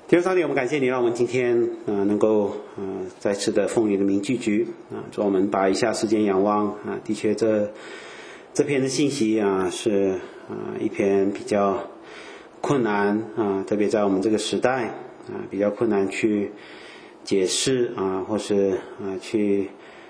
天父上帝，我们感谢你，让我们今天能够再次的奉你的名聚集主，我们把以下时间仰望的确这篇的信息是一篇比较困难特别在我们这个时代比较困难去解释或是去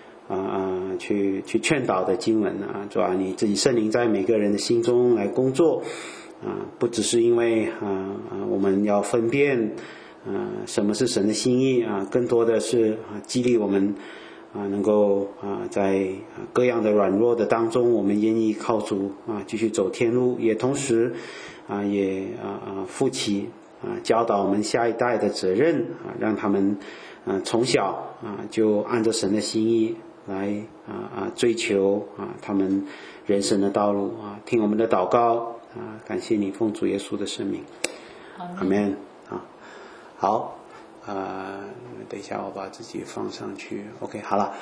劝导的经文主啊，你自己圣灵在每个人的心中来工作不只是因为我们要分辨什么是神的心意更多的是激励我们能够在各样的软弱的当中，我们愿意靠主继续走天路，也同时也负起教导我们下一代的责任让他们从小就按照神的心意来追求他们人生的道路听我们的祷告感谢你，奉主耶稣的圣名，阿们。好，等一下我把自己放上去。OK， 好了，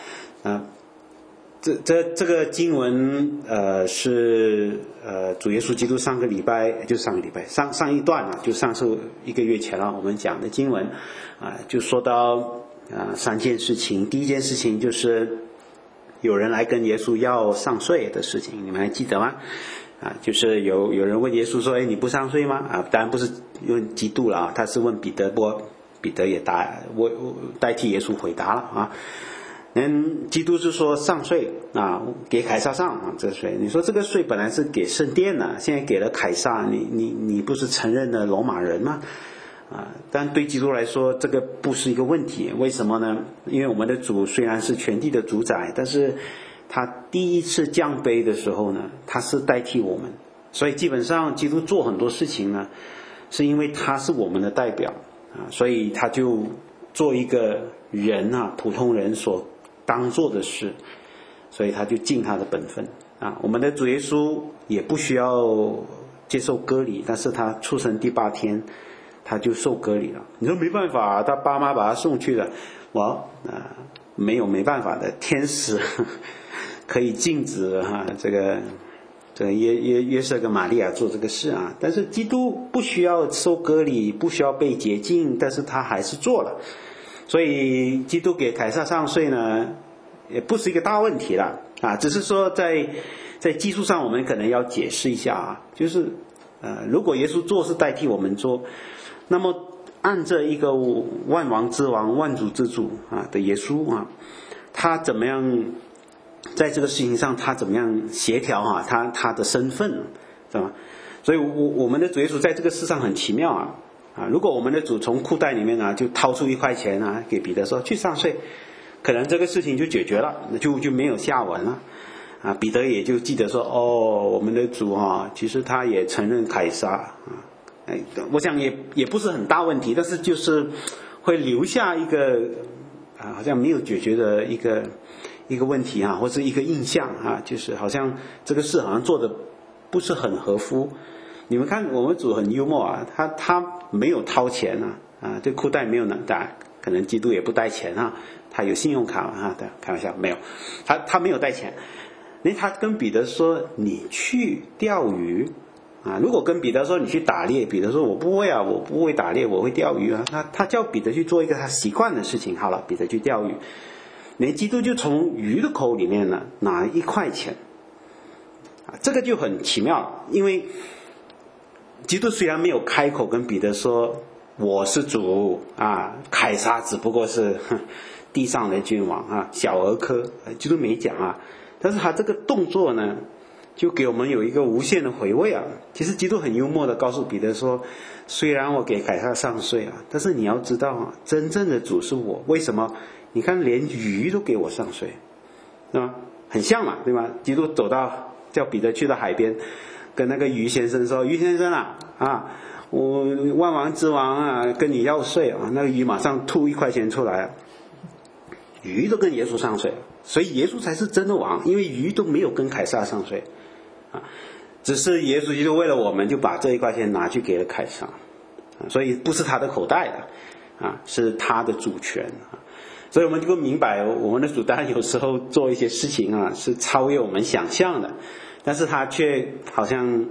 这个经文是主耶稣基督上一段就上次1个月前了，我们讲的经文就说到3件事情。第一件事情就是有人来跟耶稣要上税的事情，你们还记得吗？就是有人问耶稣说你不上税吗当然不是问基督了他是问彼得，不过彼得也代替耶稣回答了基督是说上税给凯撒上这个税，你说这个税本来是给圣殿的现在给了凯撒，你不是承认了罗马人吗但对基督来说这个不是一个问题，为什么呢？因为我们的主虽然是全地的主宰，但是他第一次降卑的时候呢，他是代替我们，所以基本上基督做很多事情呢，是因为他是我们的代表所以他就做一个人普通人所当做的事，所以他就尽他的本分我们的主耶稣也不需要接受割礼，但是他出生第8天他就受割礼了。你说没办法他爸妈把他送去了，没办法的，天使可以禁止这个约瑟跟玛利亚做这个事但是基督不需要受割礼，不需要被洁净，但是他还是做了，所以基督给凯撒上税呢也不是一个大问题了只是说在技术上我们可能要解释一下就是如果耶稣做是代替我们做，那么按着一个万王之王万主之主的耶稣他怎么样在这个事情上他怎么样协调他的身份是吧？所以我们的主耶稣在这个世上很奇妙如果我们的主从裤袋里面就掏出1块钱给彼得说去上税，可能这个事情就解决了，就没有下文了彼得也就记得说我们的主其实他也承认凯撒我想也不是很大问题，但是就是会留下一个好像没有解决的一个问题或是一个印象就是好像这个事好像做的不是很合乎。你们看我们主很幽默他没有掏钱这裤袋没有拿，可能基督也不带钱他有信用卡对，开玩笑，没有，他没有带钱。他跟彼得说你去钓鱼如果跟彼得说你去打猎，彼得说我不会我不会打猎，我会钓鱼他叫彼得去做一个他习惯的事情，好了，彼得去钓鱼，基督就从鱼的口里面拿1块钱这个就很奇妙，因为基督虽然没有开口跟彼得说我是主凯撒只不过是地上的君王小儿科，基督没讲但是他这个动作呢就给我们有一个无限的回味其实基督很幽默的告诉彼得说，虽然我给凯撒上税但是你要知道真正的主是我，为什么？你看连鱼都给我上税，对吧？很像嘛，对吧？基督走到叫彼得去到海边，跟那个鱼先生说，鱼先生我万王之王跟你要税那个鱼马上吐1块钱出来鱼都跟耶稣上税，所以耶稣才是真的王，因为鱼都没有跟凯撒上税只是耶稣基督为了我们就把这1块钱拿去给了凯撒所以不是他的口袋的是他的主权所以我们就明白我们的主当然有时候做一些事情是超越我们想象的，但是他却好像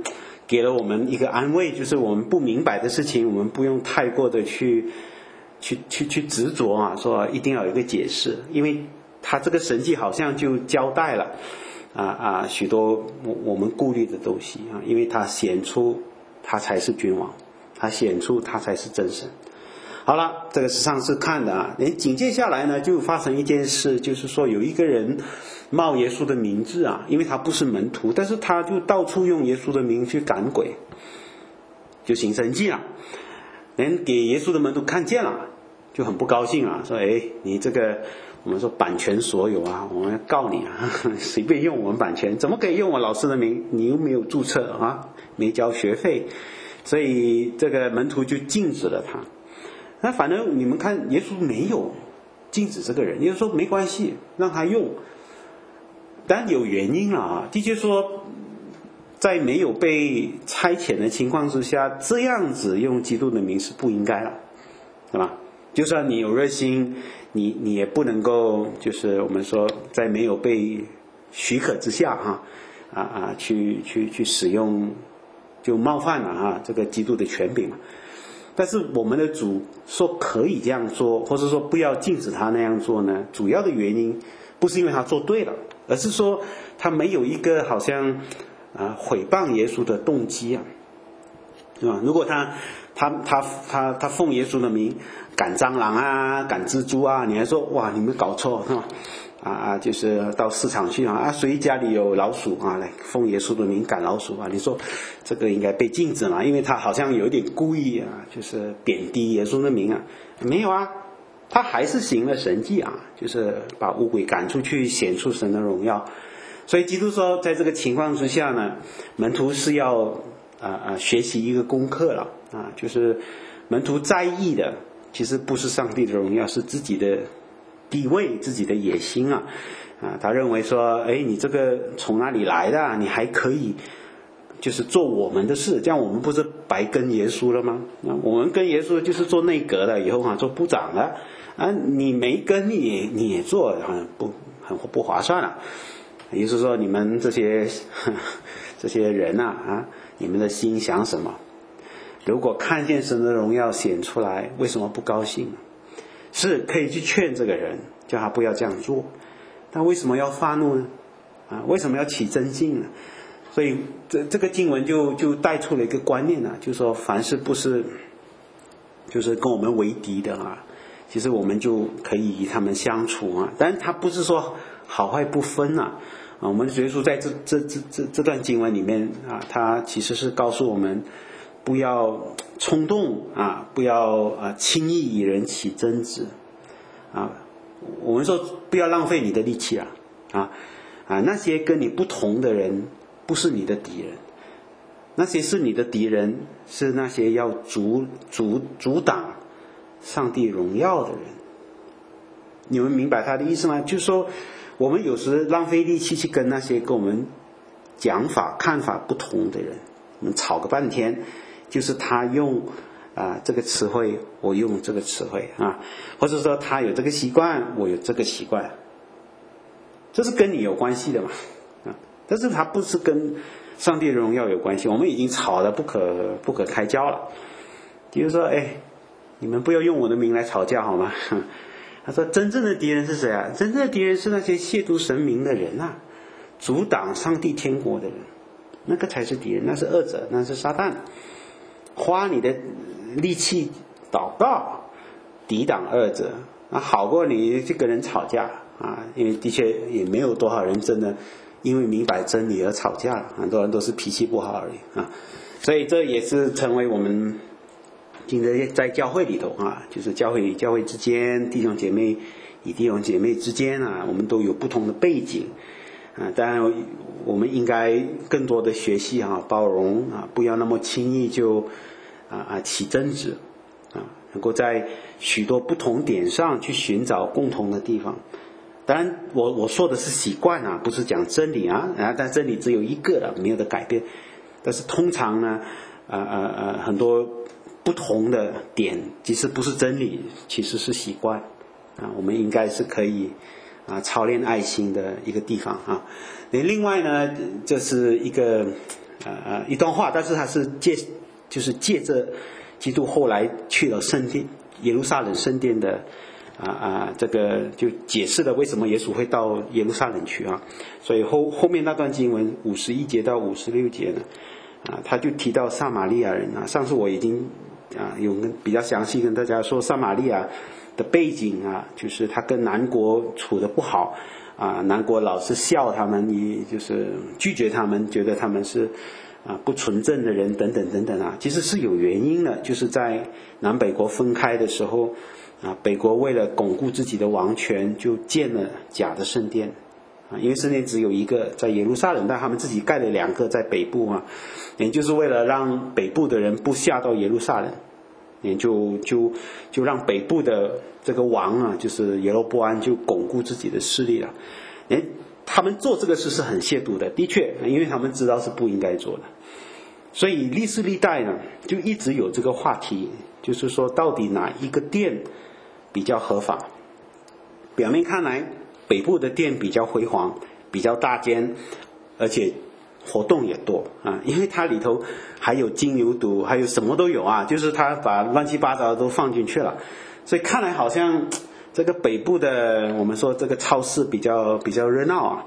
给了我们一个安慰，就是我们不明白的事情，我们不用太过的去执着啊，说一定要有一个解释，因为他这个神迹好像就交代了许多我们顾虑的东西啊，因为他显出他才是君王，他显出他才是真神。好了，这个是上次看的啊。紧接下来呢，就发生一件事，就是说有一个人冒耶稣的名字啊，因为他不是门徒，但是他就到处用耶稣的名去赶鬼，就行神迹了。人给耶稣的门徒看见了，就很不高兴啊，说：“哎，你这个我们说版权所有啊，我们要告你啊，随便用我们版权，怎么可以用我老师的名？你又没有注册啊，没交学费。”所以这个门徒就禁止了他。那反正你们看，耶稣没有禁止这个人，耶稣说没关系，让他用。但有原因了啊，的确说，在没有被差遣的情况之下，这样子用基督的名是不应该了，对吧？就算你有热心，你也不能够，就是我们说，在没有被许可之下去使用，就冒犯了这个基督的权柄嘛。但是我们的主说可以这样做，或者说不要禁止他那样做呢，主要的原因不是因为他做对了，而是说他没有一个好像毁谤耶稣的动机啊，对吧？如果他奉耶稣的名赶蟑螂啊，赶蜘蛛啊，你还说哇你们搞错是吧？就是到市场去谁家里有老鼠来奉耶稣的名赶老鼠你说这个应该被禁止嘛？因为他好像有点故意就是贬低耶稣的名没有他还是行了神迹就是把污鬼赶出去，显出神的荣耀。所以基督说，在这个情况之下呢，门徒是要学习一个功课了就是门徒在意的其实不是上帝的荣耀，是自己的地位，自己的野心他认为说，你这个从哪里来的你还可以就是做我们的事，这样我们不是白跟耶稣了吗？我们跟耶稣就是做内阁的，以后做部长了你没跟你也做很不划算了。也就是说你们这些人你们的心想什么？如果看见神的荣耀显出来，为什么不高兴？是可以去劝这个人，叫他不要这样做，但为什么要发怒呢？为什么要起争竞呢？所以这个经文就带出了一个观念就是说凡是不是就是跟我们为敌的其实我们就可以与他们相处但他不是说好坏不分我们耶稣在这段经文里面他其实是告诉我们不要冲动不要轻易与人起争执我们说不要浪费你的力气那些跟你不同的人不是你的敌人，那些是你的敌人，是那些要阻挡上帝荣耀的人。你们明白他的意思吗？就是说我们有时浪费力气去跟那些跟我们讲法看法不同的人，我们吵个半天，就是他用这个词汇，我用这个词汇或者说他有这个习惯，我有这个习惯，这是跟你有关系的嘛但是它不是跟上帝的荣耀有关系。我们已经吵得不可开交了。比如说你们不要用我的名来吵架好吗？他说真正的敌人是谁真正的敌人是那些亵渎神明的人阻挡上帝天国的人，那个才是敌人，那是恶者，那是撒旦。花你的力气祷告抵挡恶者好过你去跟人吵架因为的确也没有多少人真的因为明白真理而吵架了，很多人都是脾气不好而已所以这也是成为我们今天在教会里头就是教会之间，弟兄姐妹与弟兄姐妹之间我们都有不同的背景当然我们应该更多的学习包容不要那么轻易就起争执能够在许多不同点上去寻找共同的地方。当然我说的是习惯不是讲真理但真理只有一个了，没有的改变。但是通常呢很多不同的点其实不是真理，其实是习惯我们应该是可以操练爱心的一个地方另外呢，这是一个一段话，但是他是借着基督后来去了圣殿耶路撒冷圣殿的这个就解释了为什么耶稣会到耶路撒冷去啊。所以后面那段经文51节到56节呢他就提到撒玛利亚人啊。上次我已经有比较详细跟大家说撒玛利亚的背景就是他跟南国处得不好南国老是笑他们，也就是拒绝他们，觉得他们是不纯正的人等等等等其实是有原因的。就是在南北国分开的时候北国为了巩固自己的王权，就建了假的圣殿因为圣殿只有一个在耶路撒冷，但他们自己盖了2个在北部也就是为了让北部的人不下到耶路撒冷，也就让北部的这个王就是耶罗波安就巩固自己的势力了。他们做这个事是很亵渎的，的确，因为他们知道是不应该做的。所以历世历代呢，就一直有这个话题，就是说到底哪一个殿比较合法？表面看来，北部的殿比较辉煌，比较大间，而且活动也多因为它里头还有金牛犊，还有什么都有就是他把乱七八糟都放进去了，所以看来好像这个北部的我们说这个超市比较热闹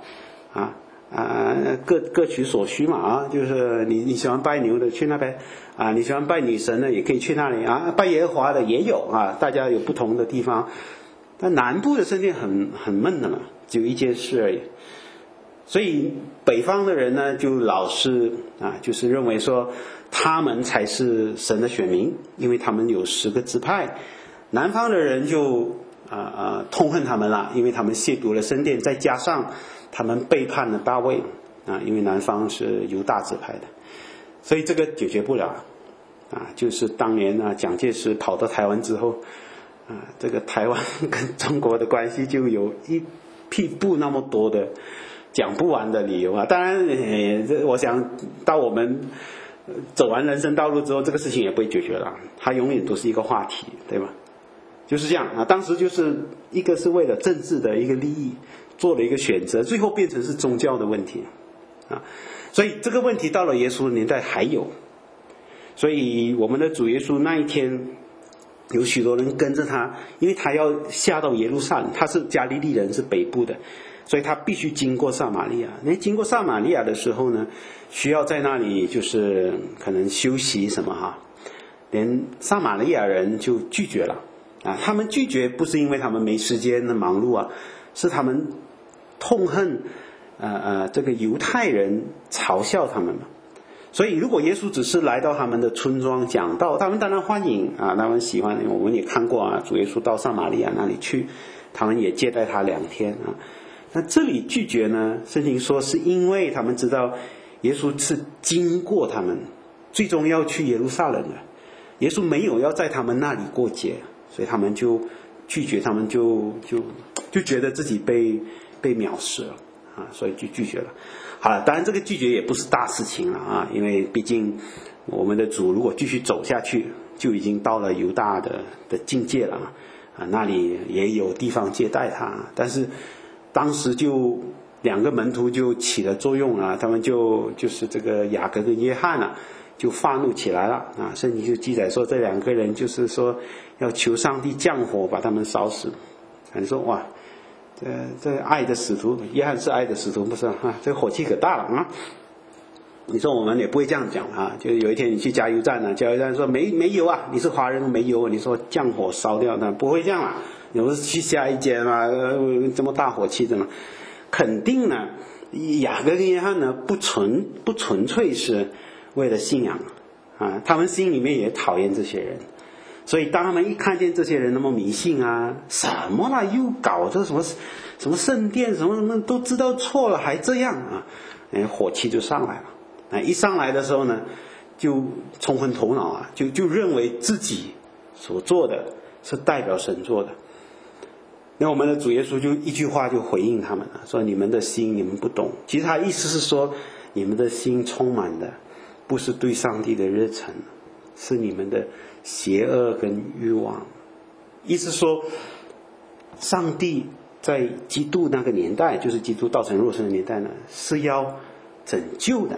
各取所需嘛就是你喜欢拜牛的去那边你喜欢拜女神的也可以去那里拜耶和华的也有大家有不同的地方。但南部的圣殿很闷的嘛，只有一件事而已。所以北方的人呢就老是就是认为说他们才是神的选民，因为他们有10个支派。南方的人就痛恨他们了，因为他们亵渎了圣殿，再加上他们背叛了大卫因为南方是犹大支派的，所以这个解决不了就是当年蒋介石跑到台湾之后这个台湾跟中国的关系就有一屁股那么多的讲不完的理由当然我想到我们走完人生道路之后，这个事情也不会解决了，它永远都是一个话题，对吧？就是这样当时就是一个是为了政治的一个利益做了一个选择，最后变成是宗教的问题所以这个问题到了耶稣的年代还有。所以我们的主耶稣那一天有许多人跟着他，因为他要下到耶路撒冷，他是加利利人，是北部的，所以他必须经过撒玛利亚。经过撒玛利亚的时候呢，需要在那里就是可能休息什么连撒玛利亚人就拒绝了他们拒绝不是因为他们没时间忙碌是他们痛恨这个犹太人嘲笑他们嘛。所以如果耶稣只是来到他们的村庄讲道，他们当然欢迎他们喜欢。我们也看过主耶稣到撒玛利亚那里去，他们也接待他2天那这里拒绝呢，圣经说是因为他们知道耶稣是经过他们，最终要去耶路撒冷了，耶稣没有要在他们那里过节，所以他们就拒绝，他们就觉得自己被藐视了所以就拒绝了。好了，当然这个拒绝也不是大事情了因为毕竟我们的主如果继续走下去，就已经到了犹大的境界了那里也有地方接待他。但是当时就2个门徒就起了作用他们就是这个雅各跟约翰就发怒起来了圣经就记载说这2个人就是说要求上帝降火把他们烧死。你说哇，这爱的使徒，约翰是爱的使徒不是这火气可大了你说我们也不会这样讲就有一天你去加油站加油站说没油你是华人没油，你说降火烧掉那不会这样你不是去下一间这么大火气的嘛？肯定呢雅各跟约翰呢不纯粹是为了信仰他们心里面也讨厌这些人。所以当他们一看见这些人那么迷信什么啦，又搞这什么圣殿什么都知道错了还这样火气就上来了一上来的时候呢就冲昏头脑就认为自己所做的是代表神做的。那我们的主耶稣就一句话就回应他们说你们的心你们不懂。其实他意思是说你们的心充满的不是对上帝的热忱，是你们的邪恶跟欲望。意思说上帝在基督那个年代，就是基督道成肉身的年代呢，是要拯救的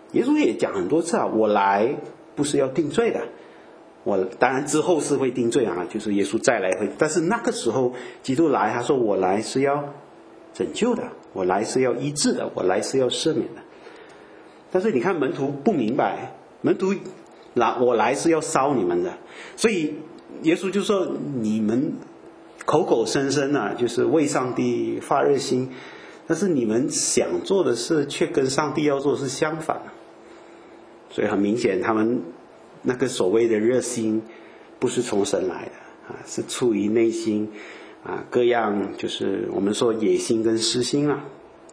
耶稣也讲很多次啊，我来不是要定罪的，我当然之后是会定罪啊，就是耶稣再来会，但是那个时候基督来，他说我来是要拯救的，我来是要医治的，我来是要赦免的。但是你看门徒不明白，门徒我来是要烧你们的，所以耶稣就说你们口口声声啊，就是为上帝发热心，但是你们想做的事却跟上帝要做的是相反的。所以很明显他们那个所谓的热心不是从神来的啊，是出于内心啊，各样就是我们说野心跟私心啊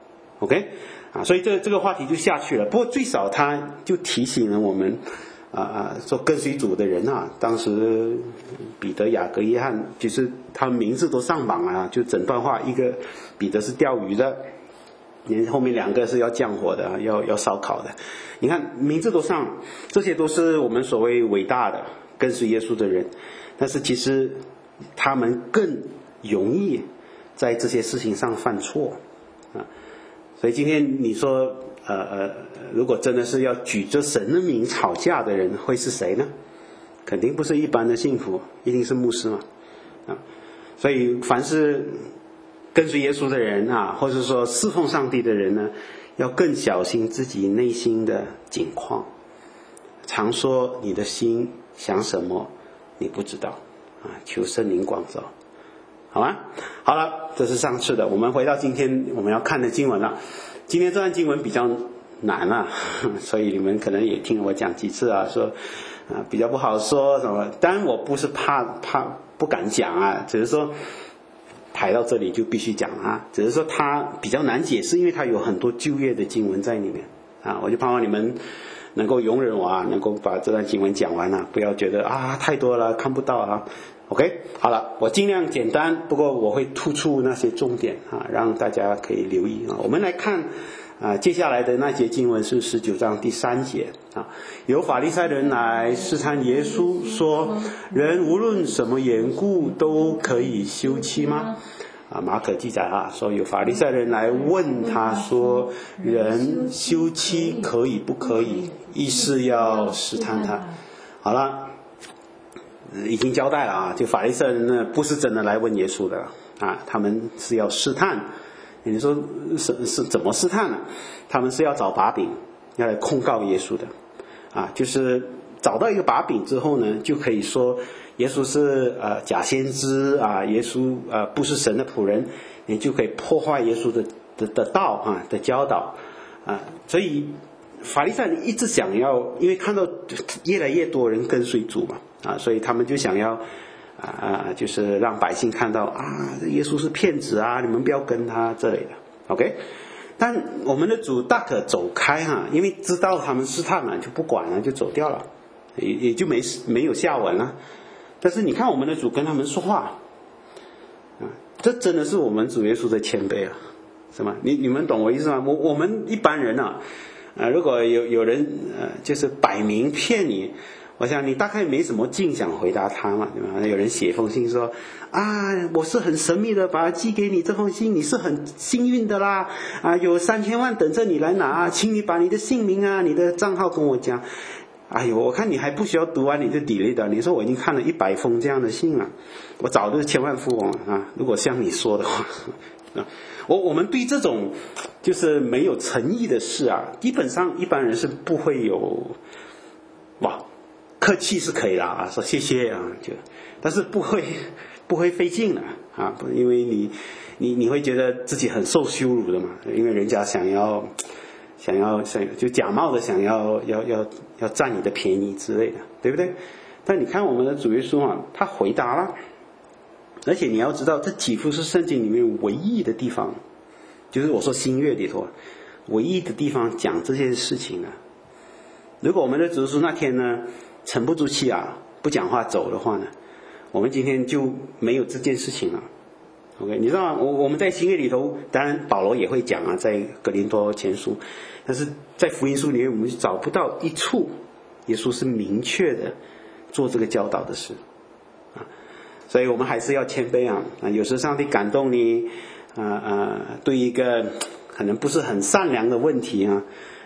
OK 啊，所以这个话题就下去了。不过最少他就提醒了我们说跟随主的人啊，当时彼得、雅各、约翰，其实他们名字都上榜啊，就整段话，一个彼得是钓鱼的，后面2个是要降火的，要烧烤的。你看名字都上，这些都是我们所谓伟大的跟随耶稣的人，但是其实他们更容易在这些事情上犯错啊。所以今天你说如果真的是要举着神的名吵架的人会是谁呢？肯定不是一般的信徒，一定是牧师嘛啊。所以凡是跟随耶稣的人啊，或者说侍奉上帝的人呢，要更小心自己内心的境况。常说你的心想什么你不知道啊，求圣灵光照。好吗？好了，这是上次的，我们回到今天我们要看的经文了。今天这段经文比较难啊，所以你们可能也听我讲几次啊，说比较不好说什么。当然我不是怕不敢讲啊，只是说排到这里就必须讲啊，只是说它比较难解释，因为它有很多旧约的经文在里面啊。我就盼望你们能够容忍我啊，能够把这段经文讲完啊，不要觉得太多了看不到啊。OK， 好了，我尽量简单，不过我会突出那些重点啊，让大家可以留意啊。我们来看接下来的那节经文是19章第3节啊。有法利赛人来试探耶稣，说：人无论什么缘故都可以休妻吗？啊，马可记载啊，说有法利赛人来问他说：人休妻可以不可以？意思要试探他。好了。已经交代了啊，就法利赛人呢不是真的来问耶稣的啊，他们是要试探。你说是怎么试探呢？他们是要找把柄，要来控告耶稣的啊，就是找到一个把柄之后呢，就可以说耶稣是假先知啊，耶稣不是神的仆人，你就可以破坏耶稣的道啊的教导啊，所以法利赛人一直想要，因为看到越来越多人跟随主嘛啊，所以他们就想要就是让百姓看到耶稣是骗子啊，你们不要跟他这类的 OK。 但我们的主大可走开因为知道他们试探了，就不管了，就走掉了，也就没有下文了。但是你看我们的主跟他们说话这真的是我们主耶稣的谦卑是吗？你们懂我意思吗？我们一般人如果有人就是摆明骗你，我想你大概没什么劲想回答他嘛，对吧？有人写封信说我是很神秘的把它寄给你，这封信你是很幸运的啦有3000万等着你来拿，请你把你的姓名你的账号跟我讲。哎呦，我看你还不需要读完你就delete的，你说我已经看了100封这样的信了，我早就是千万富翁了如果像你说的话我们对这种就是没有诚意的事基本上一般人是不会有客气是可以的说谢谢但是不会费劲的因为你会觉得自己很受羞辱的嘛，因为人家想要就假冒的想要占你的便宜之类的，对不对？但你看我们的主耶稣他回答了，而且你要知道这几乎是圣经里面唯一的地方，就是我说新约里头唯一的地方讲这件事情如果我们的主耶稣那天呢沉不住气不讲话走的话呢，我们今天就没有这件事情了。 OK， 你知道吗？我们在新约里头，当然保罗也会讲在哥林多前书，但是在福音书里面我们找不到一处耶稣是明确的做这个教导的事所以我们还是要谦卑有时上帝感动你对一个可能不是很善良的问题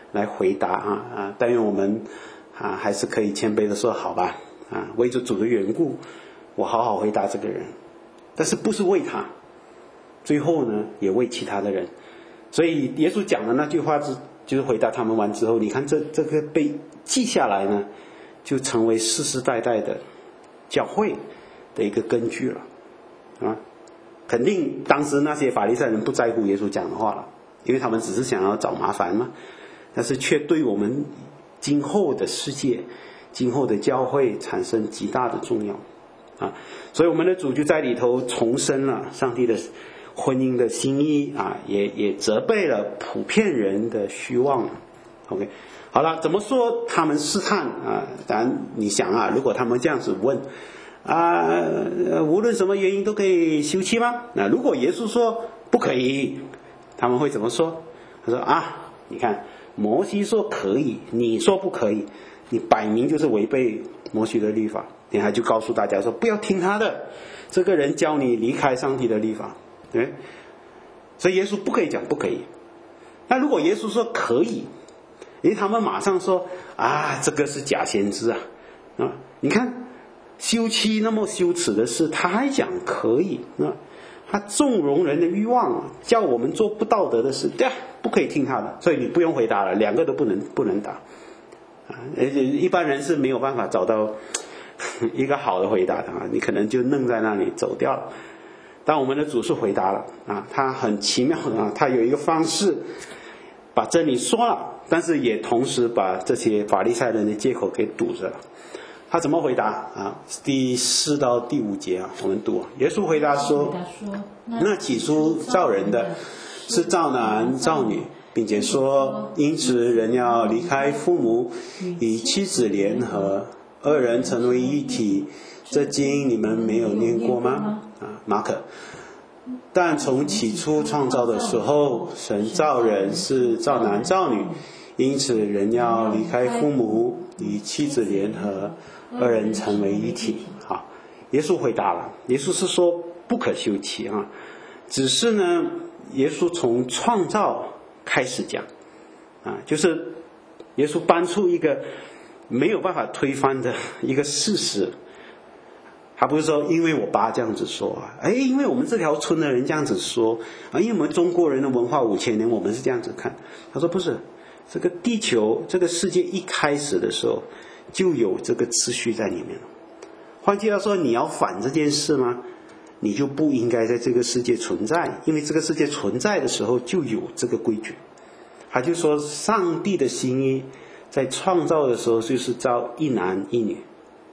来回答但愿我们还是可以谦卑的说好吧为着主的缘故，我好好回答这个人，但是不是为他，最后呢也为其他的人。所以耶稣讲的那句话就是回答他们完之后，你看这个被记下来呢，就成为世世代代的教会的一个根据了肯定当时那些法利赛人不在乎耶稣讲的话了，因为他们只是想要找麻烦嘛，但是却对我们今后的世界、今后的教会产生极大的重要所以我们的主就在里头重申了上帝的婚姻的心意也责备了普遍人的虚妄OK， 好了，怎么说他们试探当然你想如果他们这样子问无论什么原因都可以休妻吗？如果耶稣说不可以，他们会怎么说？他说你看摩西说可以，你说不可以，你摆明就是违背摩西的律法。然后就告诉大家说不要听他的，这个人教你离开上帝的律法，对，所以耶稣不可以讲不可以。那如果耶稣说可以，他们马上说这个是假先知你看休妻那么羞耻的事，他还讲可以他纵容人的欲望叫我们做不道德的事，对不可以听他的，所以你不用回答了，两个都不能答一般人是没有办法找到一个好的回答的你可能就愣在那里走掉了。但我们的主是回答了他很奇妙的他有一个方式把真理说了，但是也同时把这些法利赛人的借口给堵着了。他怎么回答第4到第5节我们读耶稣回答说，那起初造人的是造男造女，并且说因此人要离开父母，与妻子联合，二人成为一体，这经你们没有念过吗？马可。但从起初创造的时候，神造人是造男造女，因此人要离开父母，与妻子联合，二人成为一体。好，耶稣回答了，耶稣是说不可休妻只是呢耶稣从创造开始讲就是耶稣搬出一个没有办法推翻的一个事实。他不是说因为我爸这样子说因为我们这条村的人这样子说因为我们中国人的文化5000年我们是这样子看。他说不是，这个地球这个世界一开始的时候就有这个秩序在里面了。换句话说，你要反这件事吗？你就不应该在这个世界存在，因为这个世界存在的时候就有这个规矩。他就说上帝的心意在创造的时候就是造一男一女。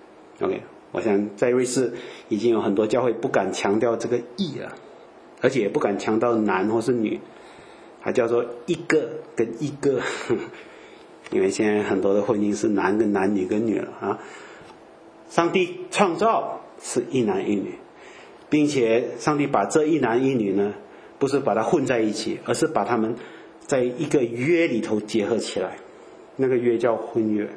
OK， 我想在瑞士已经有很多教会不敢强调这个义了，而且也不敢强调男或是女，还叫做一个跟一个因为现在很多的婚姻是男跟男女跟女了上帝创造是一男一女，并且上帝把这一男一女呢不是把它混在一起，而是把他们在一个约里头结合起来，那个约叫婚约。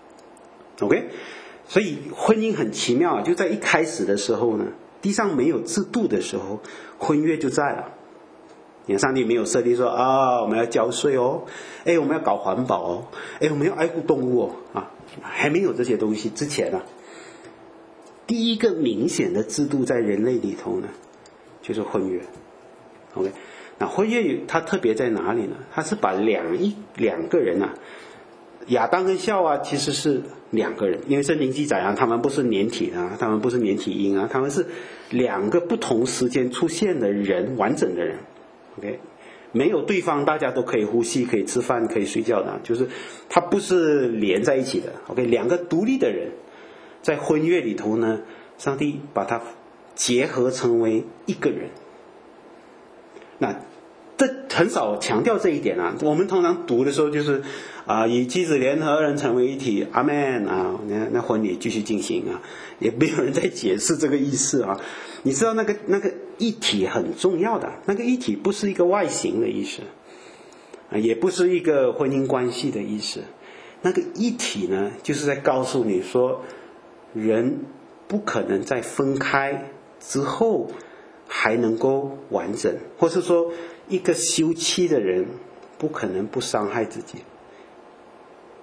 OK， 所以婚姻很奇妙就在一开始的时候呢，地上没有制度的时候，婚约就在了。你看上帝没有设定说我们要交税我们要搞环保我们要爱护动物还没有这些东西之前第一个明显的制度在人类里头呢就是婚约。 OK， 那婚约它特别在哪里呢？它是把两个人亚当跟夏娃其实是两个人，因为圣经记载他们不是连体他们不是连体婴他们是两个不同时间出现的人，完整的人。 OK， 没有对方大家都可以呼吸可以吃饭可以睡觉的，就是它不是连在一起的。 OK， 两个独立的人在婚约里头呢，上帝把它结合成为一个人。那这很少强调这一点我们通常读的时候就是与妻子联合，二人成为一体，阿们那婚礼继续进行也没有人在解释这个意思你知道那个一体很重要的，那个一体不是一个外形的意思也不是一个婚姻关系的意思。那个一体呢就是在告诉你说人不可能在分开之后还能够完整，或是说一个休妻的人不可能不伤害自己，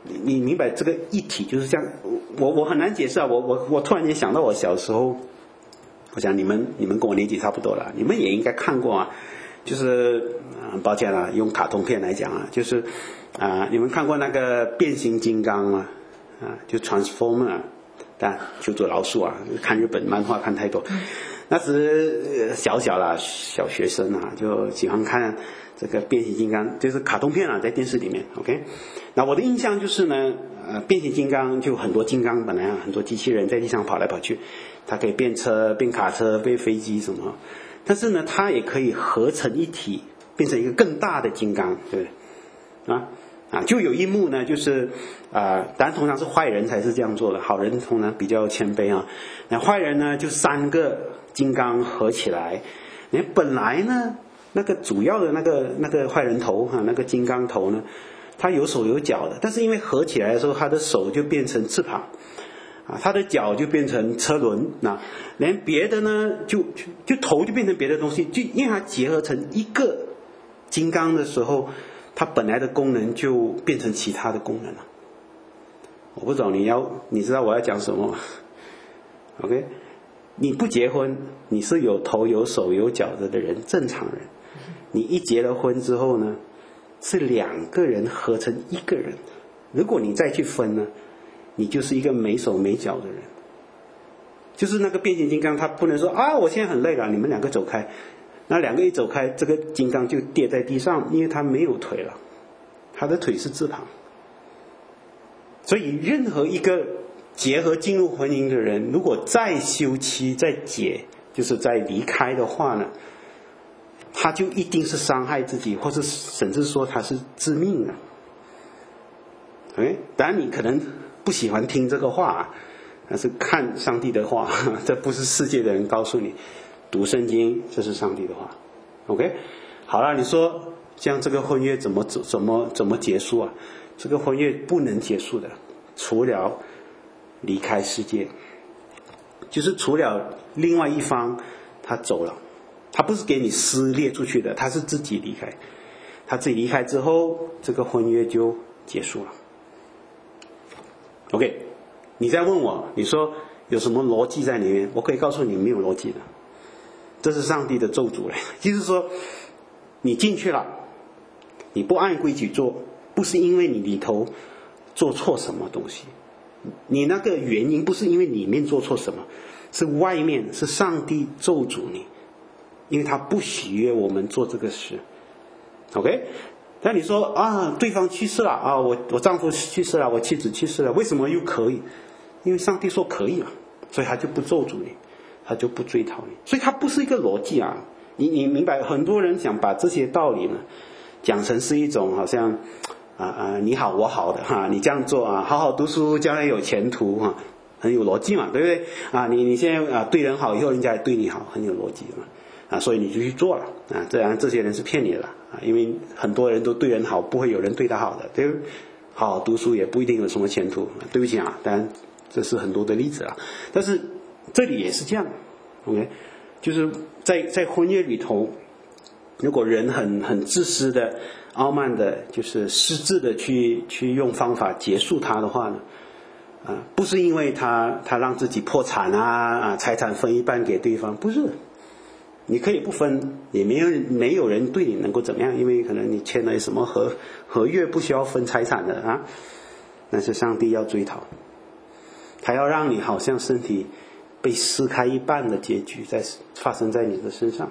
你明白这个一体就是这样，我很难解释啊。我突然间想到我小时候，我想你们跟我年纪差不多了，你们也应该看过啊。就是很抱歉啊，用卡通片来讲啊，就是你们看过那个变形金刚吗？就 Transformer， 但就做老鼠啊，看日本漫画看太多。那时小啦，小学生啊，就喜欢看这个变形金刚，就是卡通片啊，在电视里面。OK， 那我的印象就是呢，变形金刚就很多金刚，本来很多机器人在地上跑来跑去，它可以变车、变卡车、变飞机什么，但是呢，它也可以合成一体，变成一个更大的金刚，对不对？就有一幕呢，就是当然通常是坏人才是这样做的，好人通常比较谦卑啊。那坏人呢，就3个金刚合起来，本来呢，那个主要的那个坏人头那个金刚头呢，他有手有脚的，但是因为合起来的时候，他的手就变成翅膀他的脚就变成车轮连别的呢就头就变成别的东西，就因为它结合成一个金刚的时候，它本来的功能就变成其他的功能了。我不懂你知道我要讲什么吗 ？OK， 你不结婚，你是有头有手有脚的人，正常人。你一结了婚之后呢，是2个人合成一个人。如果你再去分呢，你就是一个没手没脚的人。就是那个变形金刚，他不能说我现在很累了，你们2个走开。那2个一走开，这个金刚就跌在地上，因为他没有腿了，他的腿是翅膀。所以任何一个结合进入婚姻的人，如果再休妻再结，就是再离开的话呢，他就一定是伤害自己，或是甚至说他是致命的。当然你可能不喜欢听这个话，但是看上帝的话，这不是世界的人告诉你，读圣经这是上帝的话。 OK， 好了，你说这样这个婚约怎么结束啊？这个婚约不能结束的，除了离开世界，就是除了另外一方他走了，他不是给你撕裂出去的，他是自己离开，他自己离开之后，这个婚约就结束了。 OK， 你再问我，你说有什么逻辑在里面？我可以告诉你没有逻辑的，这是上帝的咒诅嘞。就是说你进去了，你不按规矩做，不是因为你里头做错什么东西，你那个原因不是因为里面做错什么，是外面，是上帝咒诅你，因为他不喜悦我们做这个事。 OK， 那你说对方去世了我丈夫去世了，我妻子去世了，为什么又可以？因为上帝说可以了，所以他就不咒诅你，他就不追讨你，所以它不是一个逻辑你明白？很多人想把这些道理呢讲成是一种好像你好我好的你这样做好好读书，将来有前途很有逻辑嘛，对不对你现在对人好，以后人家也对你好，很有逻辑嘛所以你就去做了这些人是骗你的因为很多人都对人好，不会有人对他好的，对不对？好好读书也不一定有什么前途，对不起当然这是很多的例子但是这里也是这样 OK， 就是在婚约里头，如果人很自私的傲慢的，就是私自的去用方法结束它的话呢不是因为他让自己破产财产分一半给对方，不是，你可以不分，也没有人对你能够怎么样，因为可能你签了什么合约不需要分财产的但是上帝要追讨，他要让你好像身体被撕开一半的结局发生在你的身上。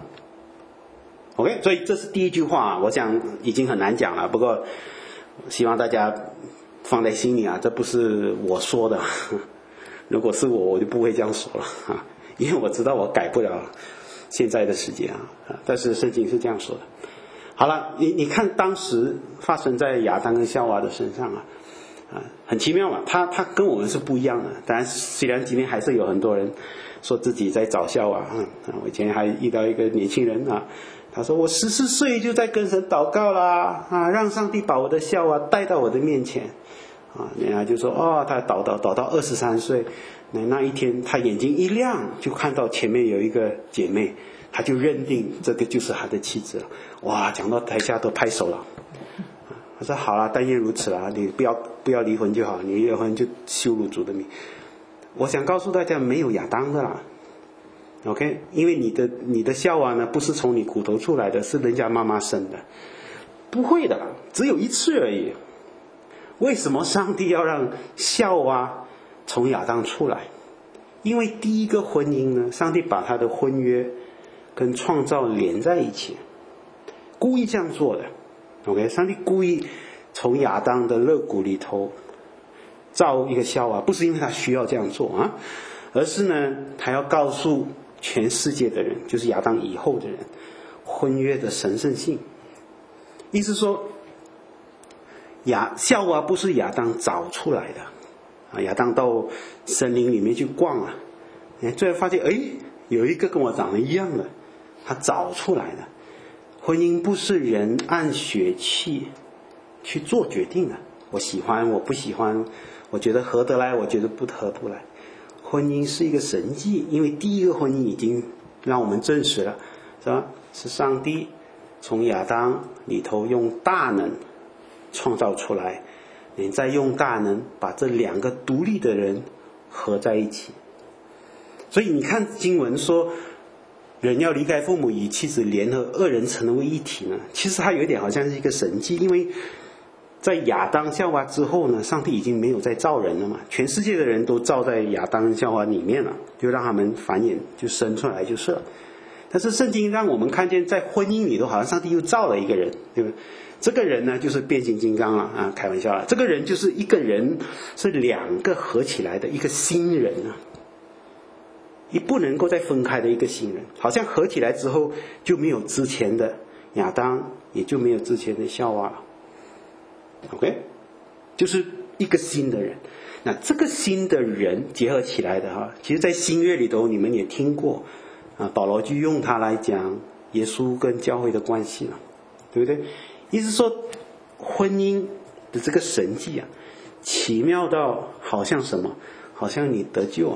OK， 所以这是第一句话我想已经很难讲了，不过希望大家放在心里这不是我说的如果是我就不会这样说了因为我知道我改不了现在的世界但是圣经是这样说的。好了，你看当时发生在亚当跟夏娃的身上很奇妙他跟我们是不一样的。当然虽然今天还是有很多人说自己在找夏娃我以前还遇到一个年轻人他说我14岁就在跟神祷告啦让上帝把我的夏娃带到我的面前人家就说他祷到23岁，那一天他眼睛一亮就看到前面有一个姐妹，他就认定这个就是他的妻子了。哇，讲到台下都拍手了他说好了，但愿如此啦，你不要离婚就好，你离婚就羞辱主的名。我想告诉大家，没有亚当的啦。OK， 因为你的夏娃呢，不是从你骨头出来的，是人家妈妈生的，不会的，只有一次而已。为什么上帝要让夏娃从亚当出来？因为第一个婚姻呢，上帝把他的婚约跟创造连在一起，故意这样做的。OK， 上帝故意从亚当的肋骨里头造一个夏娃，不是因为他需要这样做啊，而是呢，他要告诉全世界的人，就是亚当以后的人，婚约的神圣性。意思说，夏娃不是亚当找出来的啊，亚当到森林里面去逛啊，最后发现有一个跟我长得一样的，他找出来的。婚姻不是人按血气去做决定的，我喜欢我不喜欢，我觉得合得来，我觉得不合不来。婚姻是一个神迹，因为第一个婚姻已经让我们证实了，是吧？是上帝从亚当里头用大能创造出来，你再用大能把这两个独立的人合在一起。所以你看经文说，人要离开父母与妻子联合，二人成为一体呢，其实它有一点好像是一个神迹，因为在亚当夏娃之后呢，上帝已经没有再造人了嘛，全世界的人都造在亚当夏娃里面了，就让他们繁衍，就生出来就是了。但是圣经让我们看见，在婚姻里头好像上帝又造了一个人，对不对？这个人呢就是变形金刚了啊，开玩笑了，这个人就是一个人，是两个合起来的一个新人啊，也不能够再分开的一个新人，好像合起来之后就没有之前的亚当，也就没有之前的夏娃了。OK， 就是一个新的人。那这个新的人结合起来的哈，其实在新约里头你们也听过啊，保罗就用它来讲耶稣跟教会的关系了，对不对？意思说婚姻的这个神迹啊，奇妙到好像什么，好像你得救啊，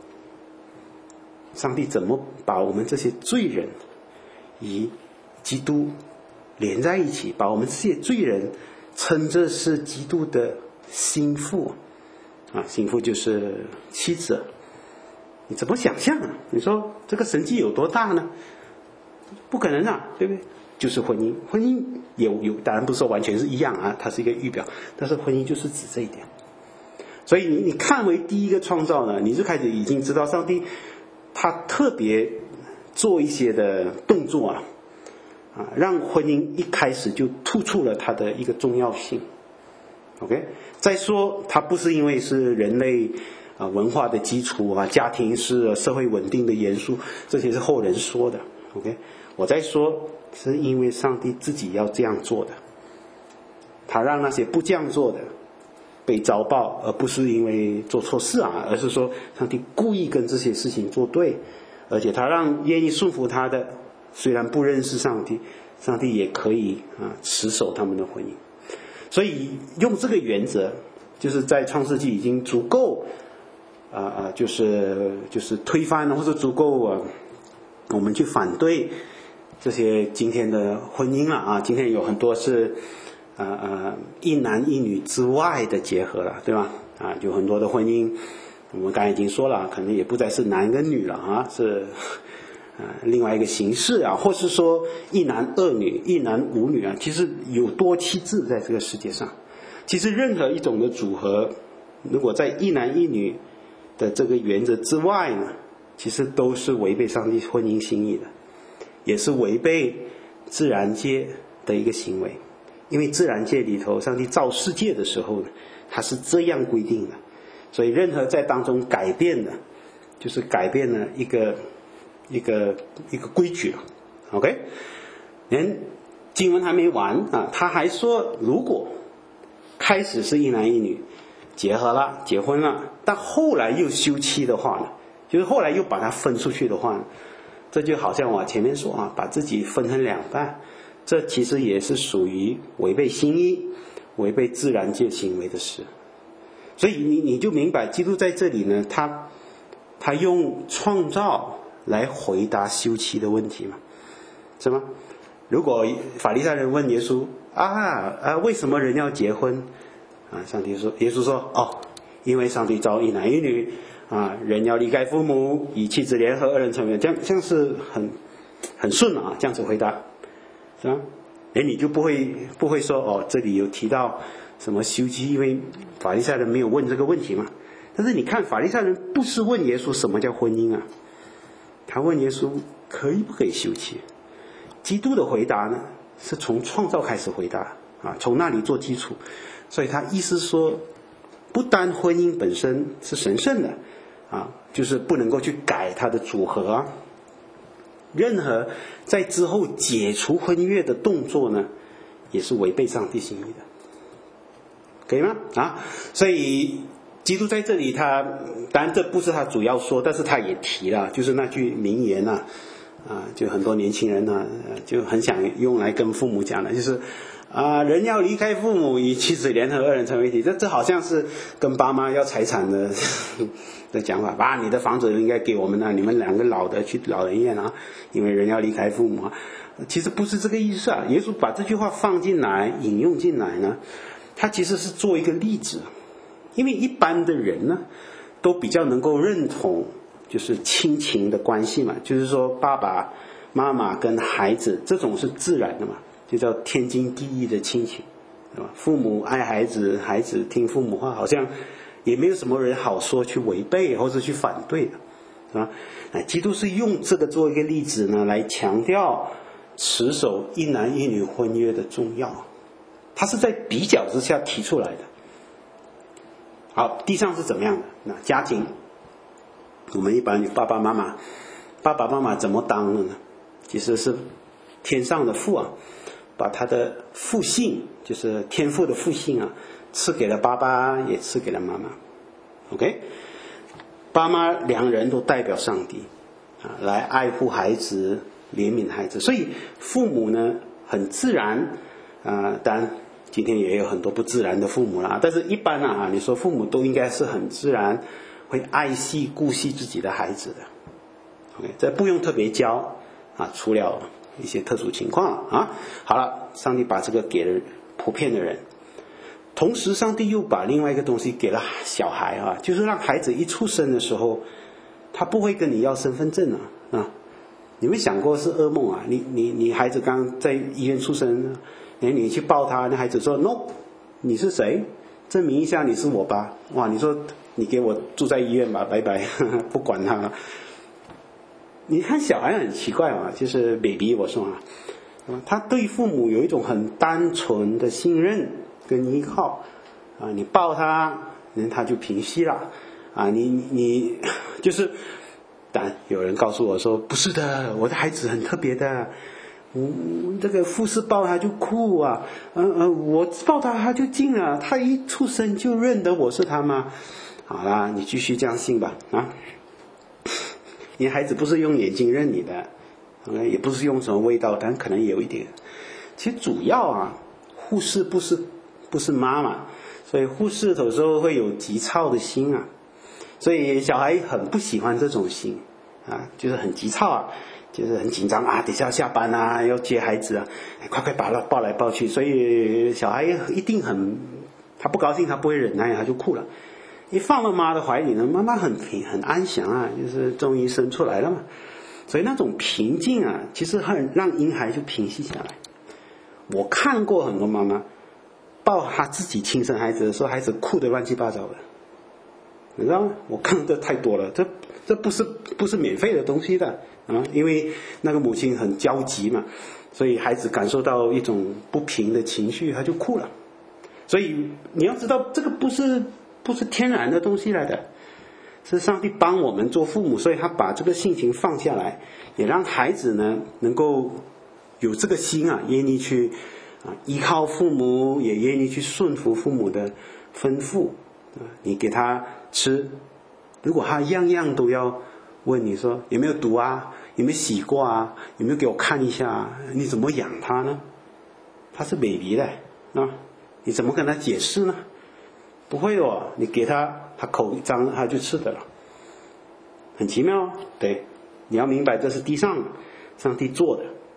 上帝怎么把我们这些罪人与基督连在一起，把我们这些罪人称这是基督的心腹啊，心腹就是妻子。你怎么想象啊？你说这个神迹有多大呢？不可能啊，对不对？就是婚姻，婚姻有当然不是说完全是一样啊，它是一个预表，但是婚姻就是指这一点。所以你看为第一个创造呢，你就开始已经知道上帝他特别做一些的动作啊，让婚姻一开始就突出了它的一个重要性。OK， 再说它不是因为是人类文化的基础啊，家庭是社会稳定的元素，这些是后人说的。OK， 我在说是因为上帝自己要这样做的，他让那些不这样做的被遭报，而不是因为做错事啊，而是说上帝故意跟这些事情作对，而且他让愿意顺服他的，虽然不认识上帝，上帝也可以持守他们的婚姻。所以用这个原则，就是在创世纪已经足够就是推翻或者足够我们去反对这些今天的婚姻了啊。今天有很多是一男一女之外的结合了，对吧？有很多的婚姻，我们刚才已经说了，可能也不再是男跟女了啊，是另外一个形式啊，或是说一男二女、一男五女啊，其实有多妻制在这个世界上。其实任何一种的组合，如果在一男一女的这个原则之外呢，其实都是违背上帝婚姻心意的，也是违背自然界的一个行为。因为自然界里头，上帝造世界的时候呢，他是这样规定的，所以任何在当中改变的，就是改变了一个规矩了。OK， 经文还没完啊，他还说，如果开始是一男一女结合了、结婚了，但后来又休妻的话呢，就是后来又把它分出去的话呢，这就好像我前面说把自己分成两半，这其实也是属于违背心意、违背自然界行为的事。所以你就明白，基督在这里呢，他用创造来回答休妻的问题嘛，是吗？ 如果法利赛人问耶稣为什么人要结婚耶稣说因为上帝造一男一女人要离开父母，与妻子联合，二人成为，这样是很顺这样子回答，是吧？你就不会说这里有提到什么休妻，因为法利赛人没有问这个问题嘛。但是你看法利赛人不是问耶稣什么叫婚姻他问耶稣可以不可以休妻。基督的回答呢是从创造开始回答从那里做基础，所以他意思说不单婚姻本身是神圣的就是不能够去改它的组合任何在之后解除婚约的动作呢也是违背上帝心意的，可以吗所以基督在这里当然这不是他主要说，但是他也提了，就是那句名言就很多年轻人就很想用来跟父母讲的，就是人要离开父母，与妻子联合，二人成为一体。这好像是跟爸妈要财产的讲法你的房子应该给我们你们两个老的去老人院因为人要离开父母其实不是这个意思耶稣把这句话放进来引用进来呢，他其实是做一个例子，因为一般的人呢都比较能够认同就是亲情的关系嘛，就是说爸爸妈妈跟孩子这种是自然的嘛，就叫天经地义的亲情，对吧？父母爱孩子，孩子听父母话，好像也没有什么人好说去违背或者去反对的，是吧？基督是用这个做一个例子呢，来强调持守一男一女婚约的重要，他是在比较之下提出来的。好，地上是怎么样的？那家庭，我们一般爸爸妈妈怎么当的呢？其实是天上的父把他的父性，就是天父的父性赐给了爸爸，也赐给了妈妈。OK， 爸妈两人都代表上帝来爱护孩子，怜悯孩子，所以父母呢很自然当然今天也有很多不自然的父母啦，但是一般你说父母都应该是很自然会爱惜顾惜自己的孩子的。OK， 这不用特别教除了一些特殊情况好了，上帝把这个给了普遍的人，同时上帝又把另外一个东西给了小孩就是让孩子一出生的时候他不会跟你要身份证你没想过是噩梦你孩子刚在医院出生，你去抱他，那孩子说 no， 你是谁？证明一下你是我吧。哇，你说你给我住在医院吧，拜拜不管他了。你看小孩很奇怪就是 baby 我说他对父母有一种很单纯的信任跟依靠你抱他他就平息了你就是但有人告诉我说不是的，我的孩子很特别的，这个护士抱他就哭我抱他就静了，他一出生就认得我是他吗？好啦，你继续这样信吧你孩子不是用眼睛认你的也不是用什么味道，但可能有一点。其实主要护士不是妈妈，所以护士有时候会有急躁的心所以小孩很不喜欢这种心就是很急躁就是很紧张等下下班要接孩子快把他抱来抱去，所以小孩一定他不高兴，他不会忍耐，他就哭了。一放到妈的怀里呢，妈妈很安详就是终于生出来了嘛，所以那种平静其实很让婴孩就平息下来。我看过很多妈妈抱他自己亲生孩子的时候，孩子哭得乱七八糟的，你知道吗？我看的太多了，这不是免费的东西的因为那个母亲很焦急嘛，所以孩子感受到一种不平的情绪，他就哭了。所以你要知道，这个不是天然的东西来的，是上帝帮我们做父母，所以他把这个性情放下来，也让孩子呢能够有这个心愿意去依靠父母，也愿意去顺服父母的吩咐你给他吃，如果他样样都要问你说有没有毒有没有洗过有没有给我看一下你怎么养他呢？他是 baby 的你怎么跟他解释呢？不会你给他口一张他就吃的了，很奇妙对，你要明白这是地上上帝做的，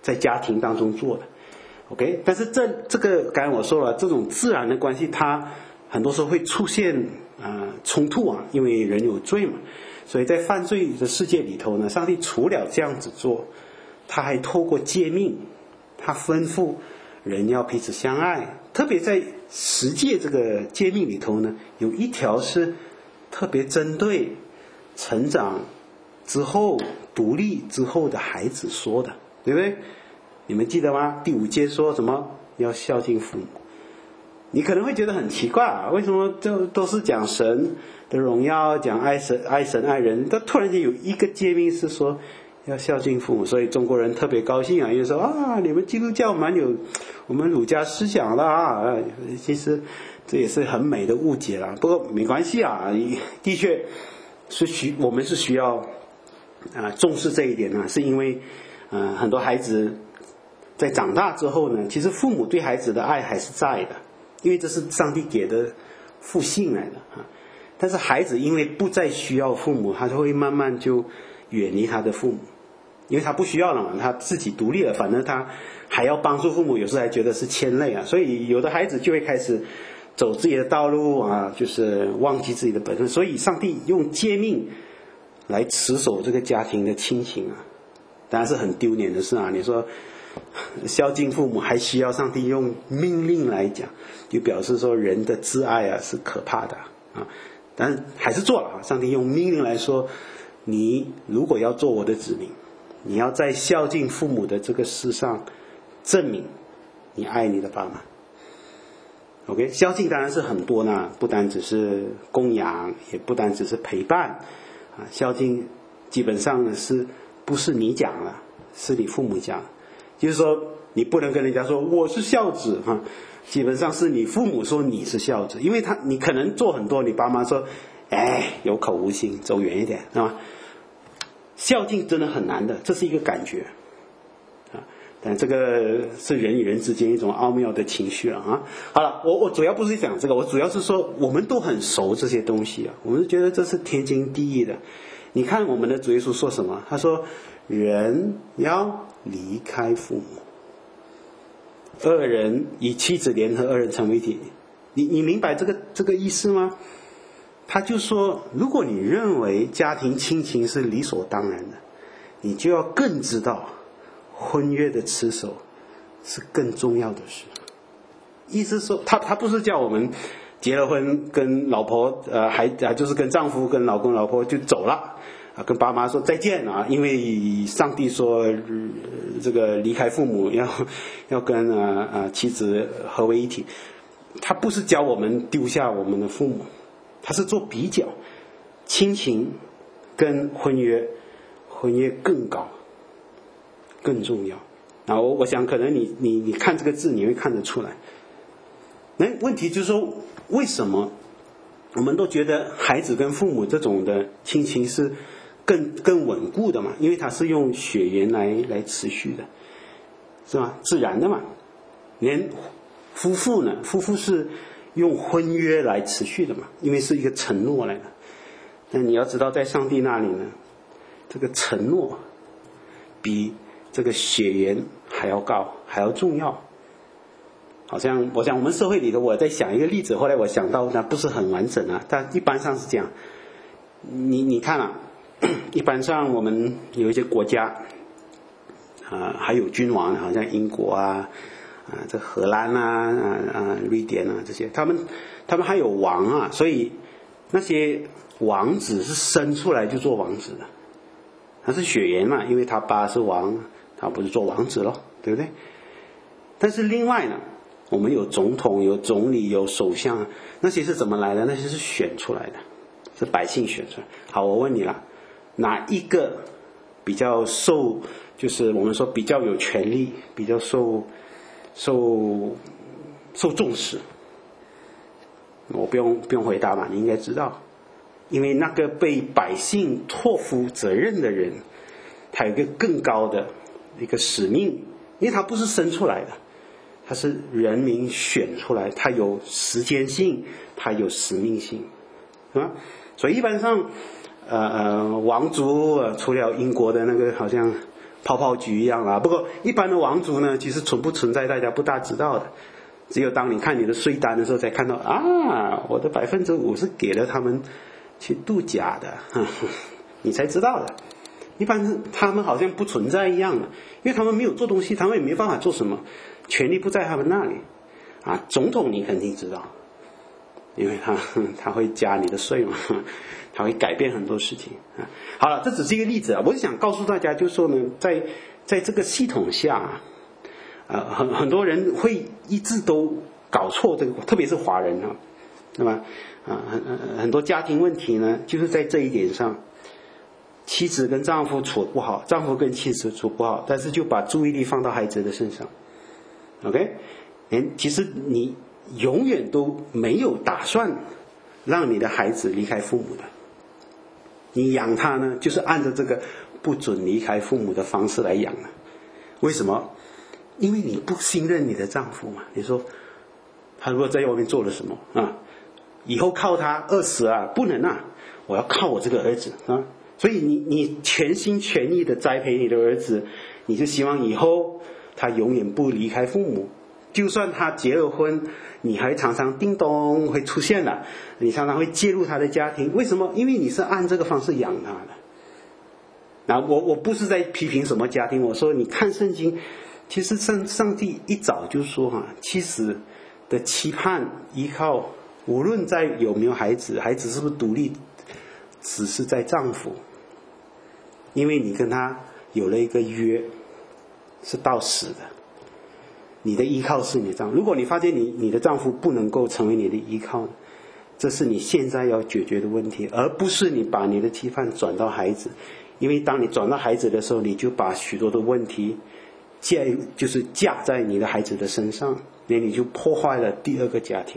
在家庭当中做的。OK， 但是这个刚才我说了，这种自然的关系，它很多时候会出现冲突啊，因为人有罪嘛。所以在犯罪的世界里头呢，上帝除了这样子做，他还透过诫命，他吩咐人要彼此相爱。特别在十诫这个诫命里头呢，有一条是特别针对成长之后、独立之后的孩子说的，对不对？你们记得吗？第5诫说什么？要孝敬父母。你可能会觉得很奇怪啊，为什么这都是讲神的荣耀，讲爱神爱人，但突然间有一个诫命是说要孝敬父母，所以中国人特别高兴啊，因为说啊，你们基督教蛮有我们儒家思想的啊。其实这也是很美的误解啦，不过没关系啊，的确是我们是需要重视这一点啊，是因为很多孩子在长大之后呢，其实父母对孩子的爱还是在的，因为这是上帝给的父性来的啊。但是孩子因为不再需要父母，他就会慢慢就远离他的父母，因为他不需要了嘛，他自己独立了，反正他还要帮助父母，有时候还觉得是牵累啊。所以有的孩子就会开始走自己的道路啊，就是忘记自己的本分。所以上帝用诫命来持守这个家庭的亲情啊，当然是很丢脸的事啊。你说孝敬父母还需要上帝用命令来讲，就表示说人的自爱啊是可怕的啊。但是还是做了啊，上帝用命令来说，你如果要做我的子民，你要在孝敬父母的这个事上证明你爱你的爸妈。OK， 孝敬当然是很多呢，不单只是供养，也不单只是陪伴啊。孝敬基本上呢是不是你讲了，是你父母讲，就是说你不能跟人家说我是孝子哈，基本上是你父母说你是孝子，因为你可能做很多，你爸妈说有口无心，走远一点是吧？孝敬真的很难的，这是一个感觉啊，但这个是人与人之间一种奥妙的情绪了啊。好了，我主要不是讲这个，我主要是说我们都很熟这些东西啊，我们觉得这是天经地义的。你看我们的主耶稣说什么？他说人要离开父母，二人以妻子联合，二人成为一体。你明白这个意思吗？他就说，如果你认为家庭亲情是理所当然的，你就要更知道婚约的持守是更重要的事。意思说，他不是叫我们结了婚跟老婆就是跟丈夫跟老公老婆就走了啊，跟爸妈说再见啊，因为上帝说这个离开父母要跟妻子合为一体。他不是教我们丢下我们的父母，他是做比较，亲情跟婚约更高更重要。然后我想可能你看这个字你会看得出来。那问题就是说，为什么我们都觉得孩子跟父母这种的亲情是更稳固的嘛？因为它是用血缘来持续的，是吧？自然的嘛。连夫妇是用婚约来持续的嘛，因为是一个承诺来的。但你要知道，在上帝那里呢，这个承诺比这个血缘还要高，还要重要。好像我想我们社会里头，我在想一个例子，后来我想到那不是很完整啊，但一般上是这样。你看啊，一般上我们有一些国家还有君王，好像英国这荷兰瑞典这些，他们还有王啊，所以那些王子是生出来就做王子的，他是血缘嘛，因为他爸是王，他不是做王子咯，对不对？但是另外呢，我们有总统、有总理、有首相，那些是怎么来的？那些是选出来的，是百姓选出来。好，我问你了，哪一个比较就是我们说比较有权利，比较受重视？我不用回答吧，你应该知道，因为那个被百姓托付责任的人，他有一个更高的一个使命，因为他不是生出来的，他是人民选出来，他有时间性，他有使命性，是吧？所以一般上王族除了英国的那个好像泡泡局一样啦。不过一般的王族呢，其实存不存在大家不大知道的，只有当你看你的税单的时候才看到啊，我的5%是给了他们去度假的，你才知道的。一般他们好像不存在一样的，因为他们没有做东西，他们也没办法做什么，权力不在他们那里啊。总统你肯定知道，因为他会加你的税嘛，他会改变很多事情啊。好了，这只是一个例子啊，我是想告诉大家，就是说呢，在这个系统下很多人会一直都搞错这个，特别是华人啊，那么很多家庭问题呢，就是在这一点上。妻子跟丈夫处不好，丈夫跟妻子处不好，但是就把注意力放到孩子的身上 OK， 其实你永远都没有打算让你的孩子离开父母的，你养他呢就是按照这个不准离开父母的方式来养的。为什么？因为你不信任你的丈夫嘛。你说他如果在外面做了什么啊，以后靠他饿死啊，不能啊，我要靠我这个儿子啊。所以你全心全意的栽培你的儿子，你就希望以后他永远不离开父母，就算他结了婚，你还常常叮咚会出现了，你常常会介入他的家庭。为什么？因为你是按这个方式养他的。那我不是在批评什么家庭，我说你看圣经，其实上帝一早就说妻子的期盼依靠，无论在有没有孩子，孩子是不是独立，只是在丈夫，因为你跟他有了一个约，是到死的。你的依靠是你的丈夫。如果你发现你的丈夫不能够成为你的依靠，这是你现在要解决的问题，而不是你把你的期盼转到孩子。因为当你转到孩子的时候，你就把许多的问题就是架在你的孩子的身上，那你就破坏了第二个家庭。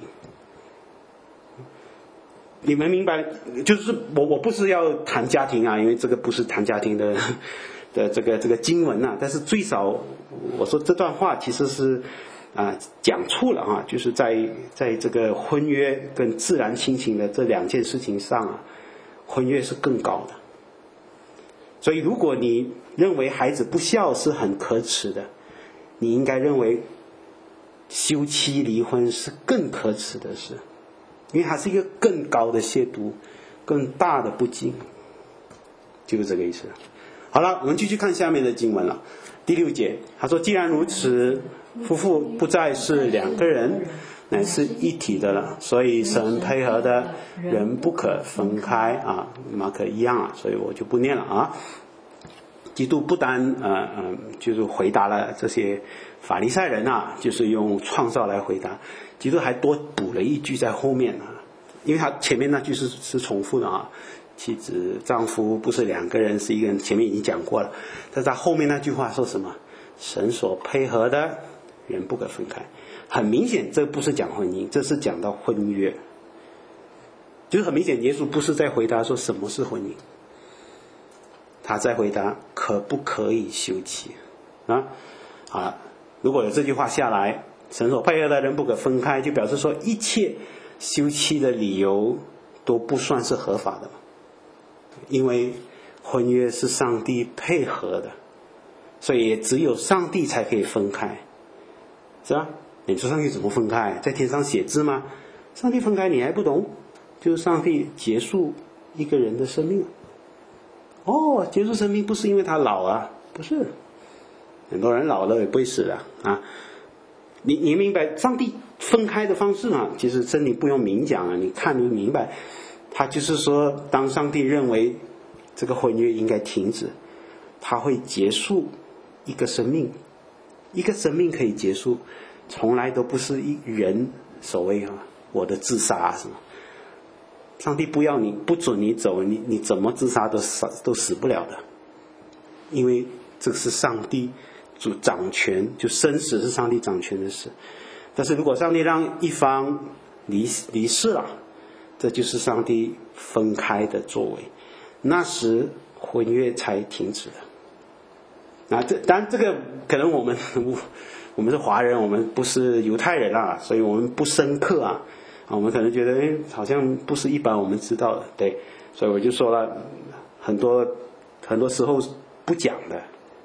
你们明白？就是我不是要谈家庭啊，因为这个不是谈家庭的这个经文啊。但是最少我说这段话其实是讲错了啊，就是在这个婚约跟自然亲情的这两件事情上啊，婚约是更高的。所以如果你认为孩子不孝是很可耻的，你应该认为休妻离婚是更可耻的事。因为它是一个更高的亵渎，更大的不敬，就是这个意思。好了，我们继续看下面的经文了。第6节，他说：“既然如此，夫妇不再是两个人，乃是一体的了。所以神配合的人不可分开啊。”马可一样啊，所以我就不念了啊。基督不单就是回答了这些法利赛人啊，就是用创造来回答。基督还多补了一句在后面啊，因为他前面那句是重复的啊，妻子丈夫不是两个人是一个人，前面已经讲过了。但是他后面那句话说什么？神所配合的人不可分开。很明显这不是讲婚姻，这是讲到婚约。就是很明显耶稣不是在回答说什么是婚姻，他在回答可不可以休妻啊。好了，如果有这句话下来，神所配合的人不可分开，就表示说一切休妻的理由都不算是合法的，因为婚约是上帝配合的，所以也只有上帝才可以分开，是吧？你说上帝怎么分开？在天上写字吗？上帝分开你还不懂？就是上帝结束一个人的生命。结束生命不是因为他老啊，不是，很多人老了也不会死的啊。你明白上帝分开的方式吗？其实真理不用明讲啊，你看就明白。他就是说，当上帝认为这个婚约应该停止，他会结束一个生命。一个生命可以结束，从来都不是一人所谓我的自杀什么。上帝不要你，不准你走，你怎么自杀都死不了的，因为这是上帝主掌权，就生死是上帝掌权的事。但是如果上帝让一方离世了，这就是上帝分开的作为，那时婚约才停止的。当然这个可能我们是华人，我们不是犹太人啊，所以我们不深刻啊，我们可能觉得好像不是一般我们知道的，对，所以我就说了很多时候不讲的，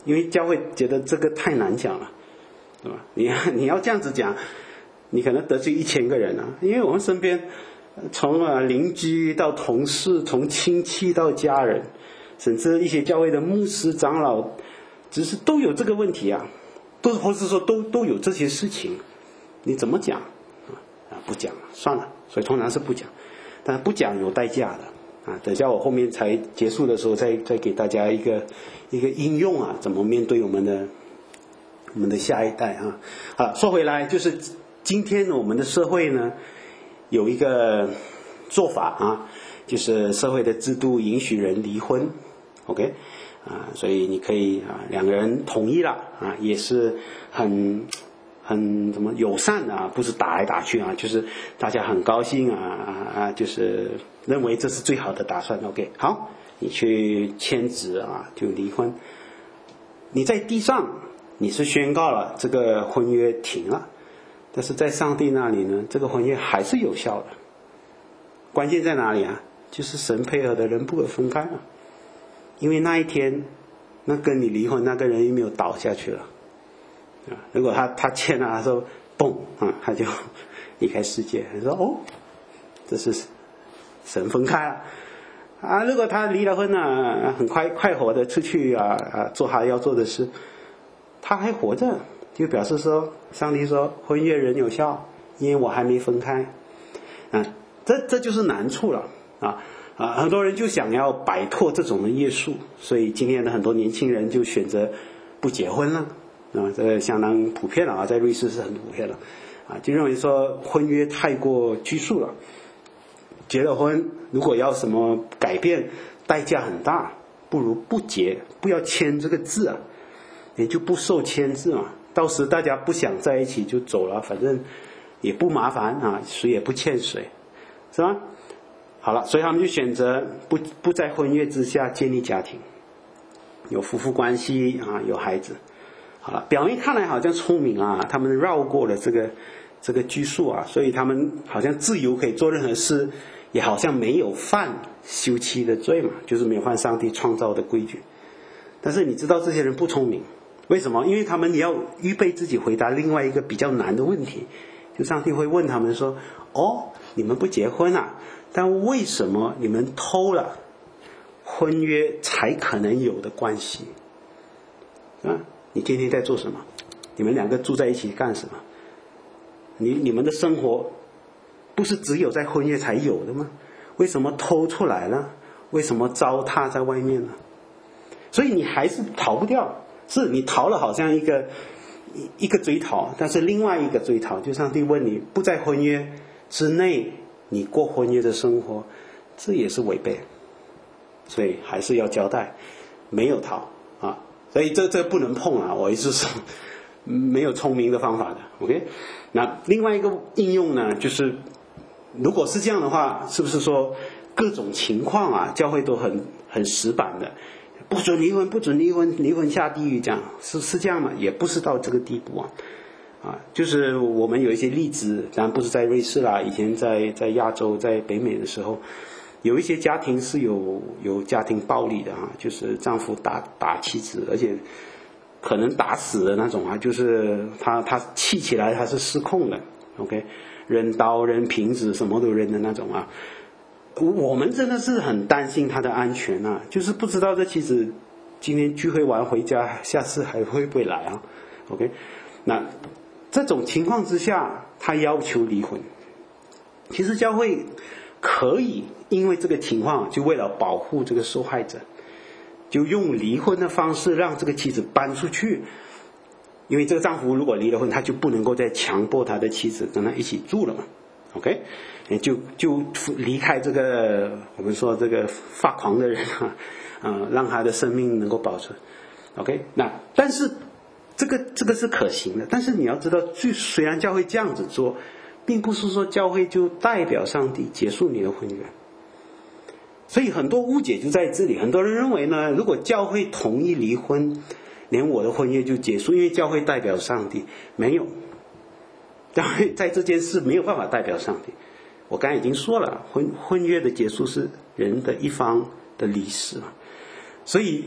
因为教会觉得这个太难讲了，对吧？你要这样子讲，你可能得罪1000个人啊，因为我们身边从邻居到同事，从亲戚到家人，甚至一些教会的牧师长老，只是都有这个问题啊，或是说都有这些事情，你怎么讲不讲算了，所以通常是不讲，但不讲有代价的等下我后面才结束的时候再给大家一个应用怎么面对我们的下一代说回来，就是今天我们的社会呢有一个做法就是社会的制度允许人离婚 OK 所以你可以2个人同意了也是很怎么友善不是打来打去就是大家很高兴就是认为这是最好的打算 OK 好，你去签字就离婚，你在地上你是宣告了这个婚约停了，但是在上帝那里呢，这个婚约还是有效的。关键在哪里就是神配合的人不可分开因为那一天那跟你离婚那个人又没有倒下去了如果他签了，他说嘣他就离开世界，他说这是神分开了如果他离了婚很快活的出去做他要做的事，他还活着，就表示说上帝说婚约仍有效，因为我还没分开这就是难处了很多人就想要摆脱这种的约束，所以今天的很多年轻人就选择不结婚了这个相当普遍了在瑞士是很普遍了就认为说婚约太过拘束了，结了婚如果要什么改变代价很大，不如不结，不要签这个字也就不受签字到时大家不想在一起就走了，反正也不麻烦谁也不欠谁，是吧？好了，所以他们就选择不在婚约之下建立家庭，有夫妇关系有孩子。好了，表面看来好像聪明他们绕过了这个拘束所以他们好像自由可以做任何事，也好像没有犯休妻的罪嘛，就是没有犯上帝创造的规矩。但是你知道这些人不聪明，为什么？因为他们也要预备自己回答另外一个比较难的问题，就上帝会问他们说你们不结婚但为什么你们偷了婚约才可能有的关系你天天在做什么？你们2个住在一起干什么？你们的生活不是只有在婚约才有的吗？为什么偷出来了？为什么糟蹋在外面呢？所以你还是逃不掉，是你逃了好像一个追逃，但是另外一个追逃，就上帝问你不在婚约之内你过婚约的生活，这也是违背，所以还是要交代没有逃所以这不能碰我意思是没有聪明的方法的 OK。 那另外一个应用呢，就是如果是这样的话，是不是说各种情况教会都很死板的，不准离婚，不准离婚，离婚下地狱，这样是这样吗？也不是到这个地步就是我们有一些例子，当然不是在瑞士啦，以前在亚洲在北美的时候，有一些家庭是有家庭暴力的就是丈夫打妻子，而且可能打死的那种就是他气起来他是失控的 OK， 扔刀扔瓶子什么都扔的那种我们真的是很担心他的安全就是不知道这妻子今天聚会完回家下次还会不会来OK。 那这种情况之下他要求离婚，其实教会可以因为这个情况，就为了保护这个受害者，就用离婚的方式让这个妻子搬出去，因为这个丈夫如果离了婚，他就不能够再强迫他的妻子跟他一起住了嘛 OK， 就离开这个我们说这个发狂的人让他的生命能够保存 OK。 那但是这个是可行的，但是你要知道，虽然教会这样子做，并不是说教会就代表上帝结束你的婚约，所以很多误解就在这里。很多人认为呢，如果教会同意离婚，连我的婚约就结束，因为教会代表上帝。没有，教会在这件事没有办法代表上帝。我刚才已经说了，婚约的结束是人的一方的离世嘛，所以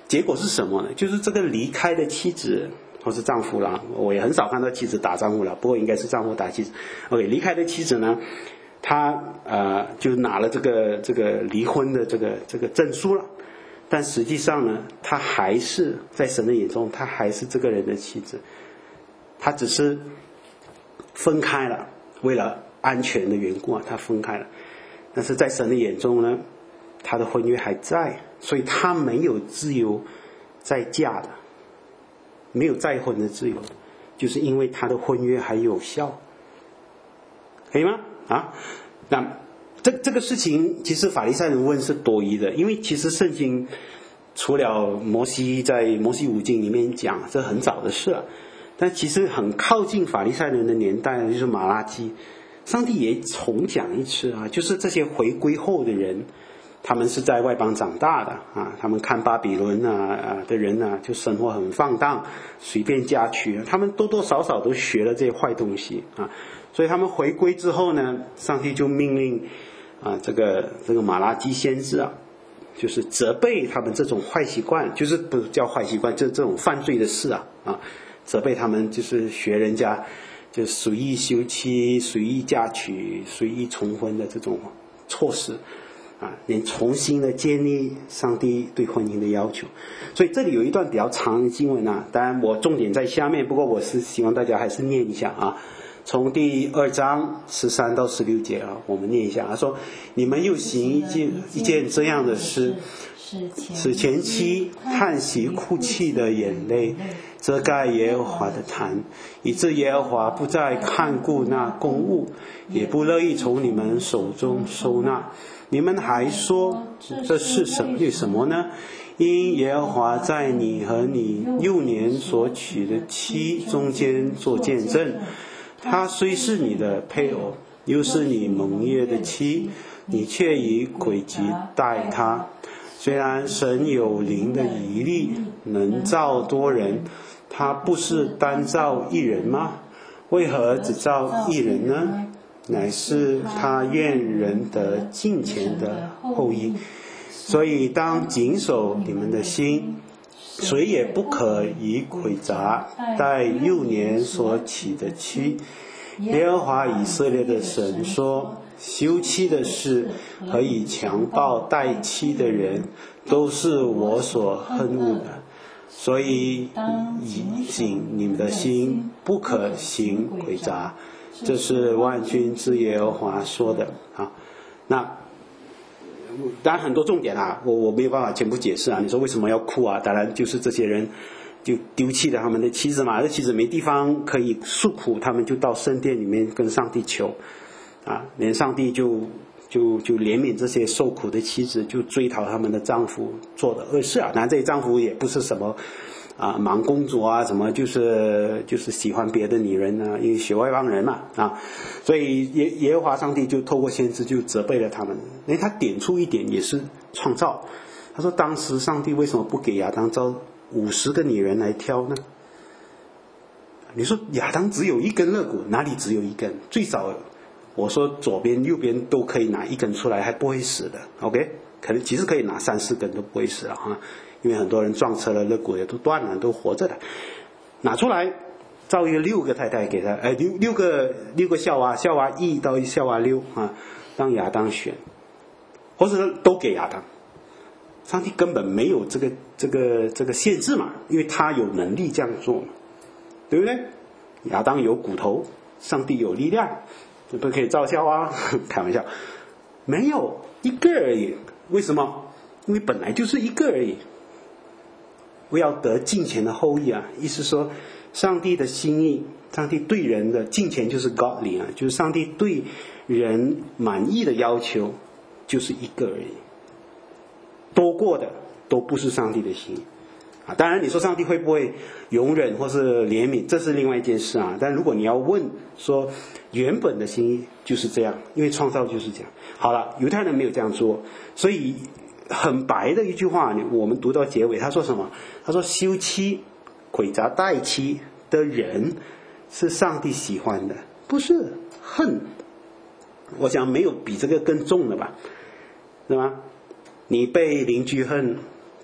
结果是什么呢？就是这个离开的妻子或是丈夫啦，我也很少看到妻子打丈夫了，不过应该是丈夫打妻子。OK， 离开的妻子呢，他就拿了这个离婚的这个证书了，但实际上呢，他还是在神的眼中，他还是这个人的妻子，他只是分开了，为了安全的缘故啊，他分开了。但是在神的眼中呢，他的婚约还在，所以他没有自由再嫁的，没有再婚的自由，就是因为他的婚约还有效，可以吗？那这个事情其实法利赛人问是多余的，因为其实圣经除了摩西在摩西五经里面讲，这很早的事了，但其实很靠近法利赛人的年代就是马拉基，上帝也重讲一次啊，就是这些回归后的人，他们是在外邦长大的啊，他们看巴比伦的人啊，就生活很放荡，随便嫁娶，他们多多少少都学了这些坏东西啊，所以他们回归之后呢，上帝就命令这个马拉基先知啊，就是责备他们这种坏习惯，就是不叫坏习惯，就是这种犯罪的事啊，责备他们就是学人家就随意休妻、随意嫁娶、随意重婚的这种措施连重新的建立上帝对婚姻的要求。所以这里有一段比较长的经文当然我重点在下面，不过我是希望大家还是念一下从第2章13到16节我们念一下。他说：你们又行一件这样的事，使前妻叹息哭泣的眼泪遮盖耶和华的坛，以致耶和华不再看顾那公物，也不乐意从你们手中收纳。你们还说这是什么呢？因耶和华在你和你幼年所娶的妻中间做见证，她虽是你的配偶，又是你盟约的妻，你却以诡计待她。虽然神有灵的仪力，能造多人，他不是单造一人吗？为何只造一人呢？乃是他愿人得敬虔的后裔。所以当谨守你们的心，谁也不可以诡诈待幼年所娶的妻。耶和华以色列的神说：休妻的事和以强暴待妻的人，都是我所恨恶的。所以以警你们的心，不可行诡诈。这是万军之耶和华说的那当然很多重点我没有办法全部解释你说为什么要哭当然就是这些人就丢弃了他们的妻子嘛，这妻子没地方可以诉苦，他们就到圣殿里面跟上帝求连上帝就怜悯这些受苦的妻子，就追讨他们的丈夫做的恶事当然这些丈夫也不是什么忙公主什么就是喜欢别的女人因为学外邦人嘛所以耶和华上帝就透过先知就责备了他们。他点出一点也是创造，他说当时上帝为什么不给亚当造50个女人来挑呢？你说亚当只有一根肋骨，哪里只有一根？最少我说左边右边都可以拿一根出来，还不会死的 OK， 可能其实可以拿3-4根都不会死因为很多人撞车了，肋骨也都断了，都活着的。拿出来造一个6个太太给他6个夏娃1到夏娃6让亚当选，或者都给亚当。上帝根本没有这个限制嘛，因为他有能力这样做嘛，对不对？亚当有骨头，上帝有力量，不可以造夏娃开玩笑，没有一个而已。为什么？因为本来就是一个而已。不要得敬虔的后裔意思说上帝的心意，上帝对人的敬虔就是 godly 就是上帝对人满意的要求就是一个而已，多过的都不是上帝的心意当然你说上帝会不会容忍或是怜悯，这是另外一件事但如果你要问说原本的心意就是这样，因为创造就是这样。好了，犹太人没有这样做，所以很白的一句话我们读到结尾，他说什么？他说休妻诡诈待妻的人是上帝喜欢的，不是恨。我想没有比这个更重的吧，对吗？你被邻居恨，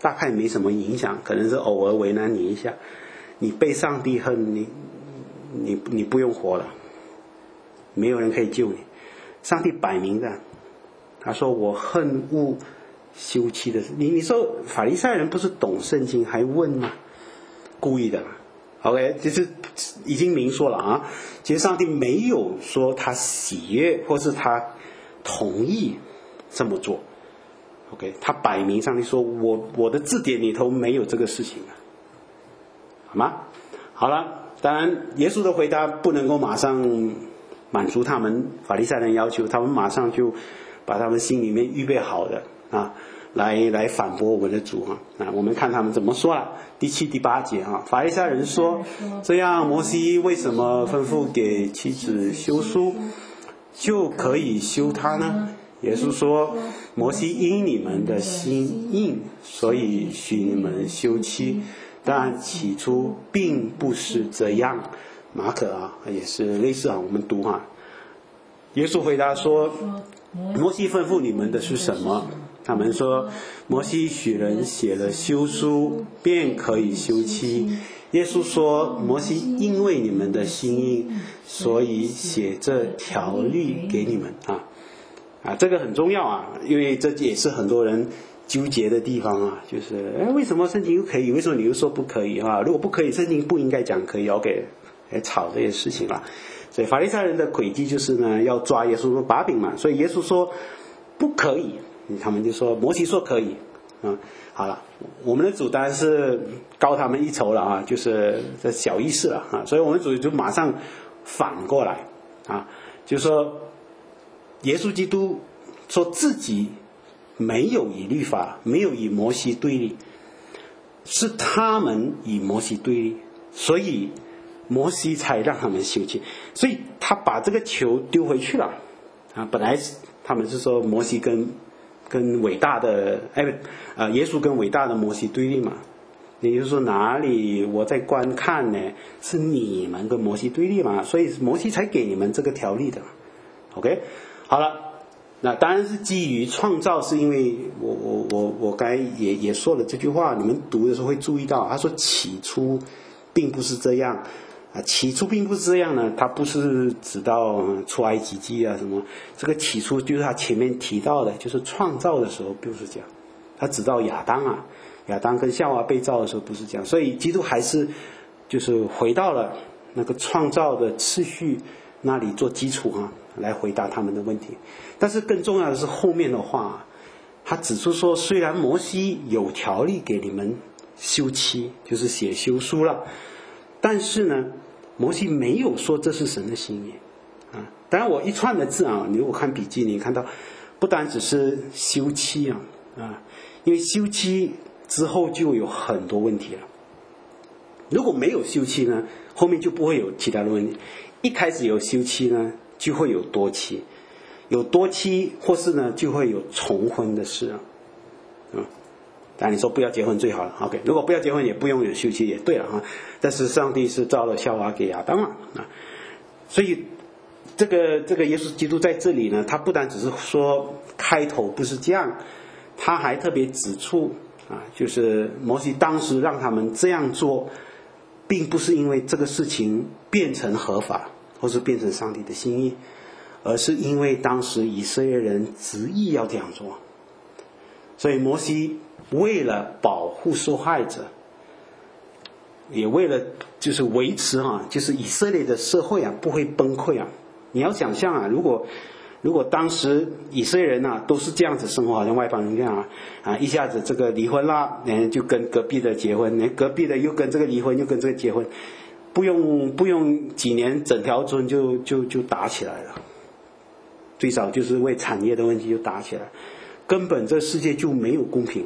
大概没什么影响，可能是偶尔为难你一下。你被上帝恨，你不用活了，没有人可以救你。上帝摆明的，他说我恨恶休妻的事。你说法利赛人不是懂圣经还问吗？故意的。OK， 就是已经明说了啊。其实上帝没有说他喜悦或是他同意这么做。OK， 他摆明上帝说我的字典里头没有这个事情的，好吗？好了，当然耶稣的回答不能够马上满足他们法利赛人要求，他们马上就把他们心里面预备好的啊，来反驳我们的主啊。我们看他们怎么说了。第7、第8节啊，法利赛人说：这样摩西为什么吩咐给妻子休书，就可以休她呢？耶稣说：摩西因你们的心硬，所以许你们休妻，但起初并不是这样。马可也是类似我们读耶稣回答说：摩西吩咐你们的是什么？他们说：摩西许人写了休书，便可以休妻。耶稣说：摩西因为你们的心硬，所以写这条律给你们这个很重要因为这也是很多人纠结的地方就是为什么圣经又可以，为什么你又说不可以如果不可以，圣经不应该讲可以，OK，吵这些事情了。所以法利赛人的诡计就是呢，要抓耶稣的把柄嘛。所以耶稣说不可以，他们就说摩西说可以好了，我们的主当然是高他们一筹了就是这小意思了所以我们主就马上反过来就是说耶稣基督说自己没有与律法，没有与摩西对立，是他们与摩西对立，所以摩西才让他们休妻。所以他把这个球丢回去了本来他们是说摩西跟伟大的耶稣跟伟大的摩西对立嘛，也就是说哪里我在观看呢？是你们跟摩西对立嘛，所以摩西才给你们这个条例的。OK， 好了，那当然是基于创造，是因为我刚才也说了这句话，你们读的时候会注意到，他说起初并不是这样起初并不是这样呢，他不是指到出埃及记什么，这个起初就是他前面提到的，就是创造的时候不是这样，他指到亚当跟夏娃被造的时候不是这样，所以基督还是就是回到了那个创造的次序那里做基础来回答他们的问题。但是更重要的是后面的话，他指出说，虽然摩西有条例给你们休妻，就是写休书了，但是呢摩西没有说这是神的心意当然我一串的字你如果看笔记，你看到不单只是休妻因为休妻之后就有很多问题了。如果没有休妻呢，后面就不会有其他的问题。一开始有休妻呢，就会有多妻，有多妻或是呢就会有重婚的事当然你说不要结婚最好了 OK， 如果不要结婚也不用有休妻也对了但是上帝是造了夏娃给亚当嘛所以这个耶稣基督在这里呢，他不单只是说开头不是这样，他还特别指出就是摩西当时让他们这样做，并不是因为这个事情变成合法或是变成上帝的心意，而是因为当时以色列人执意要这样做。所以摩西为了保护受害者，也为了就是维持就是以色列的社会不会崩溃你要想象如果当时以色列人都是这样子生活，好像外邦人这样一下子这个离婚啦，就跟隔壁的结婚，隔壁的又跟这个离婚，又跟这个结婚，不用几年，整条村就打起来了，最少就是为产业的问题就打起来，根本这世界就没有公平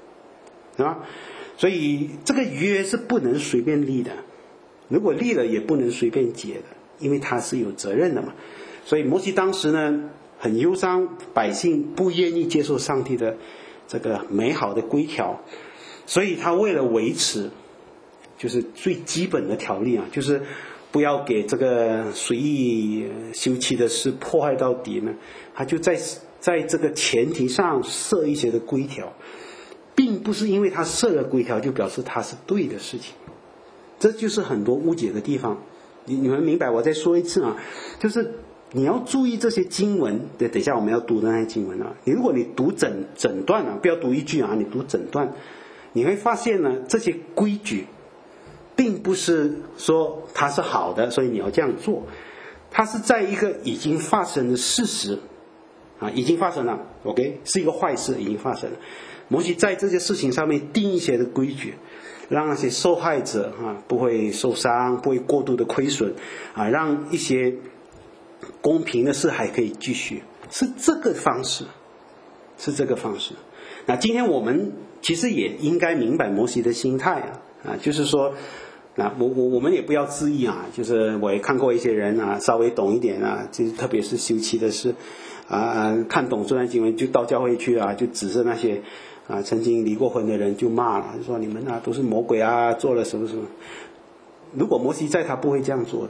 所以这个约是不能随便立的，如果立了也不能随便解的，因为他是有责任的嘛。所以摩西当时呢很忧伤，百姓不愿意接受上帝的这个美好的规条，所以他为了维持就是最基本的条例就是不要给这个随意休妻的事破坏到底呢，他就在这个前提上设一些的规条。 并不是因为他设了规条就表示他是对的事情，这就是很多误解的地方。你们明白？我再说一次啊，就是你要注意这些经文，等一下我们要读的那些经文啊。如果你读整段啊，不要读一句啊，你读整段，你会发现呢，这些规矩并不是说它是好的，所以你要这样做。它是在一个已经发生的事实啊，已经发生了 ，OK， 是一个坏事，已经发生了。摩西在这些事情上面定一些的规矩，让那些受害者啊不会受伤，不会过度的亏损啊，让一些公平的事还可以继续，是这个方式，是这个方式。那今天我们其实也应该明白摩西的心态啊，就是说。那我们也不要自意啊，就是我也看过一些人啊，稍微懂一点啊，就是特别是休妻的事啊，看懂这段经文就到教会去啊，就指着那些啊曾经离过婚的人就骂了，就说你们啊都是魔鬼啊，做了什么什么。如果摩西在，他不会这样做的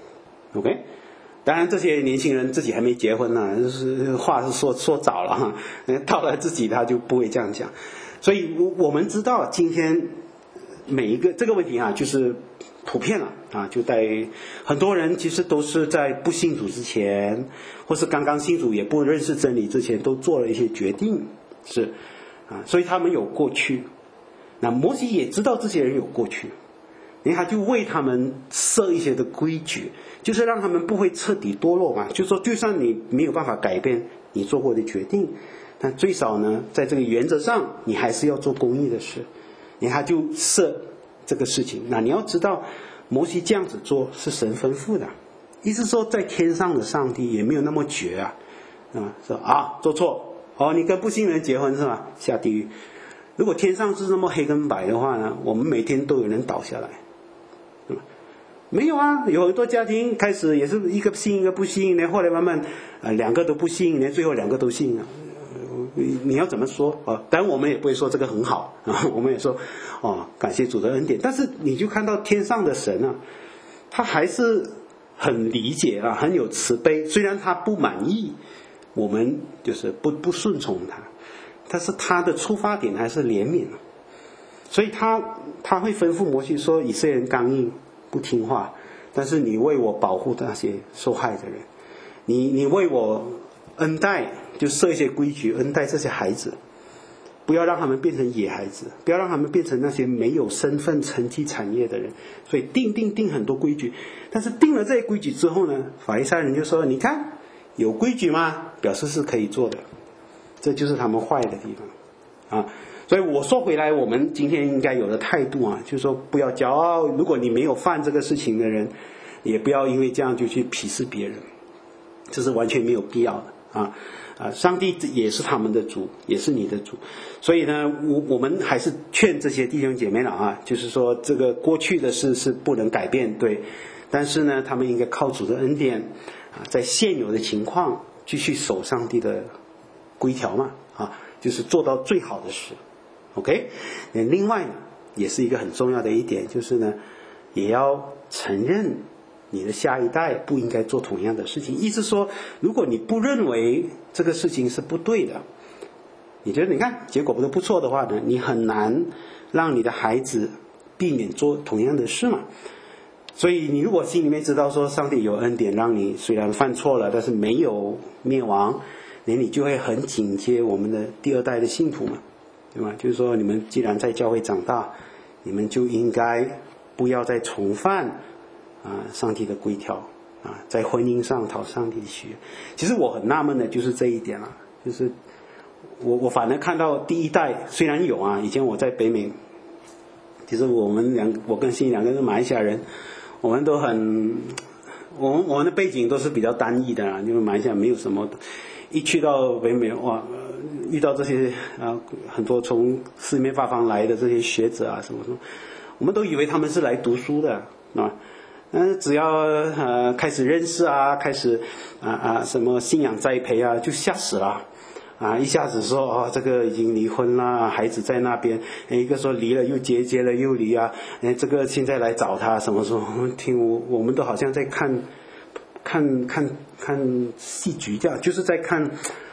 ，OK。当然这些年轻人自己还没结婚呢，就是话是说早了哈，到了自己他就不会这样讲。所以我们知道今天每一个这个问题啊，就是普遍了啊，就在很多人其实都是在不信主之前，或是刚刚信主也不认识真理之前，都做了一些决定，是啊，所以他们有过去。那摩西也知道这些人有过去，他就为他们设一些的规矩，就是让他们不会彻底堕落嘛。就是说，就算你没有办法改变你做过的决定，但最少呢，在这个原则上，你还是要做公义的事。他就设这个事情。那你要知道，摩西这样子做是神吩咐的，意思说在天上的上帝也没有那么绝啊，说啊做错哦，你跟不信人结婚是吧？下地狱。如果天上是那么黑跟白的话呢，我们每天都有人倒下来。没有啊，有很多家庭开始也是一个信一个不信，后来慢慢两个都不信，最后两个都信了。你要怎么说啊？当然我们也不会说这个很好啊，我们也说感谢主的恩典。但是你就看到天上的神啊，他还是很理解啊，很有慈悲。虽然他不满意我们就是不顺从他，但是他的出发点还是怜悯。所以他会吩咐摩西说，以色列人刚硬不听话，但是你为我保护那些受害的人，你为我恩待，就设一些规矩恩待这些孩子，不要让他们变成野孩子，不要让他们变成那些没有身份成绩产业的人。所以定很多规矩。但是定了这些规矩之后呢，法利赛人就说，你看有规矩吗？表示是可以做的。这就是他们坏的地方啊。所以我说回来，我们今天应该有的态度啊，就是说不要骄傲。如果你没有犯这个事情的人，也不要因为这样就去鄙视别人，这是完全没有必要的上帝也是他们的主，也是你的主。所以呢，我们还是劝这些弟兄姐妹了啊，就是说这个过去的事是不能改变，对，但是呢，他们应该靠主的恩典在现有的情况继续守上帝的规条嘛就是做到最好的事。OK， 另外呢，也是一个很重要的一点，就是呢，也要承认你的下一代不应该做同样的事情。意思说，如果你不认为这个事情是不对的，你觉得你看结果不错的话呢，你很难让你的孩子避免做同样的事嘛。所以你如果心里面知道说上帝有恩典，让你虽然犯错了，但是没有灭亡，你就会很警戒我们的第二代的信徒嘛，对吧？就是说你们既然在教会长大，你们就应该不要再重犯上帝的规条在婚姻上讨上帝的喜悦。其实我很纳闷的就是这一点就是我反而看到第一代虽然有以前我在北美，其实我跟欣两个人马来西亚人，我们都我们的背景都是比较单一的因为马来西亚没有什么，一去到北美遇到这些很多从四面八方来的这些学者什么，我们都以为他们是来读书的只要开始认识开始什么信仰栽培就吓死了一下子说这个已经离婚了，孩子在那边，一个说离了又结，结了又离这个现在来找他什么时候？我们都好像在看戏剧这样，就是在看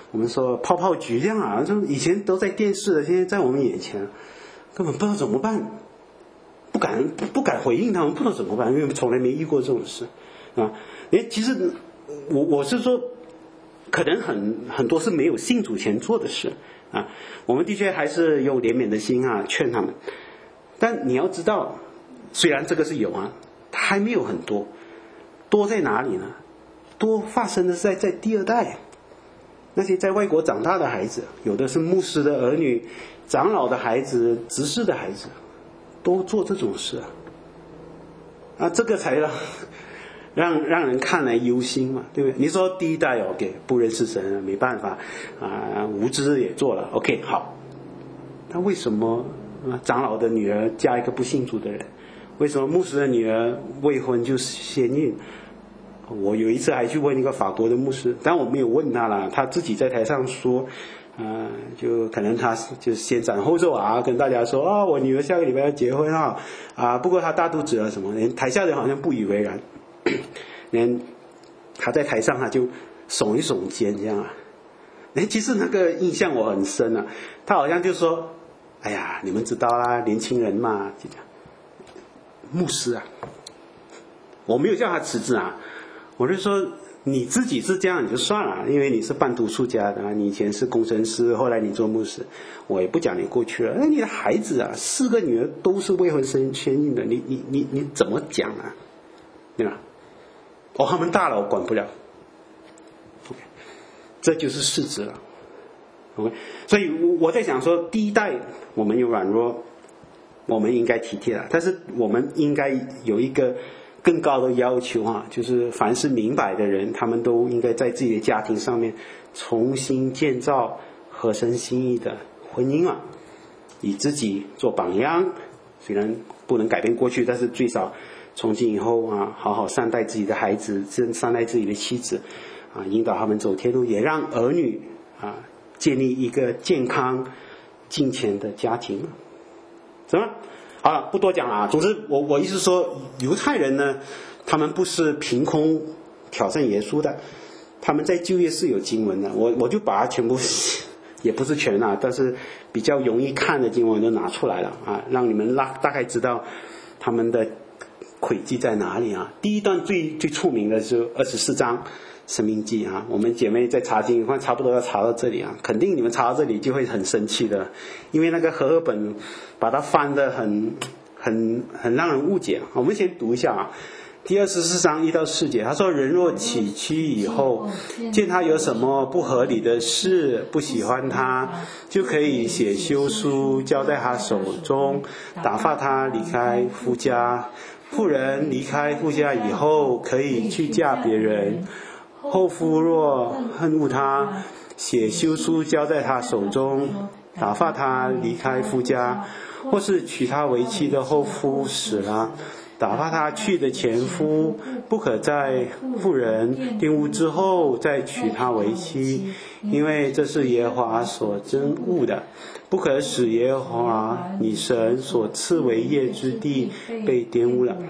我们说泡泡局这样啊，就以前都在电视的，现在在我们眼前，根本不知道怎么办，不敢回应他们，不知道怎么办，因为从来没遇过这种事啊。其实我是说，可能很多是没有信主前做的事啊。我们的确还是用怜悯的心啊劝他们，但你要知道，虽然这个是有啊，它还没有很多，多在哪里呢？多发生的是在第二代，那些在外国长大的孩子，有的是牧师的儿女、长老的孩子、执事的孩子，都做这种事啊，这个才让人看来忧心嘛，对不对？你说第一代 OK 不认识神，没办法啊，无知也做了 OK 好，那为什么长老的女儿嫁一个不信主的人？为什么牧师的女儿未婚就先孕？我有一次还去问一个法国的牧师，但我没有问他了，他自己在台上说，就可能他就先斩后奏啊，跟大家说我女儿下个礼拜要结婚不过她大肚子了什么，连台下人好像不以为然，连他在台上他就耸一耸肩这样啊，其实那个印象我很深啊，他好像就说，哎呀，你们知道啦，年轻人嘛，就这样，牧师啊，我没有叫他辞职啊。我就说你自己是这样你就算了，因为你是半途出家的，你以前是工程师，后来你做牧师，我也不讲你过去了。那你的孩子啊，4个女儿都是未婚先孕的，你怎么讲啊？对吧？他们大了我管不了。OK， 这就是事实了。OK， 所以我在想说，第一代我们有软弱，我们应该体贴了，但是我们应该有一个更高的要求就是凡是明白的人，他们都应该在自己的家庭上面重新建造合神心意的婚姻以自己做榜样。虽然不能改变过去，但是最少从今以后好好善待自己的孩子，善待自己的妻子引导他们走天路，也让儿女建立一个健康敬虔的家庭。什么？好了，不多讲了总之我意思说，犹太人呢，他们不是凭空挑战耶稣的，他们在旧约是有经文的，我就把它全部也不是全但是比较容易看的经文都拿出来了让你们大概知道他们的轨迹在哪里第一段最出名的是24章申命记我们姐妹在查经差不多要查到这里肯定你们查到这里就会很生气的，因为那个和合本把它翻得很让人误解我们先读一下第24章1到4节，他说：人若起妻以后，见他有什么不合理的事，不喜欢他，就可以写休书交在他手中，打发他离开夫家。妇人离开夫家以后，可以去嫁别人。后夫若恨恶他，写休书交在他手中，打发他离开夫家，或是娶她为妻的后夫死了，打发他去的前夫不可在妇人玷污之后再娶她为妻，因为这是耶和华所憎恶的，不可使耶和华你神所赐为业之地被玷污了。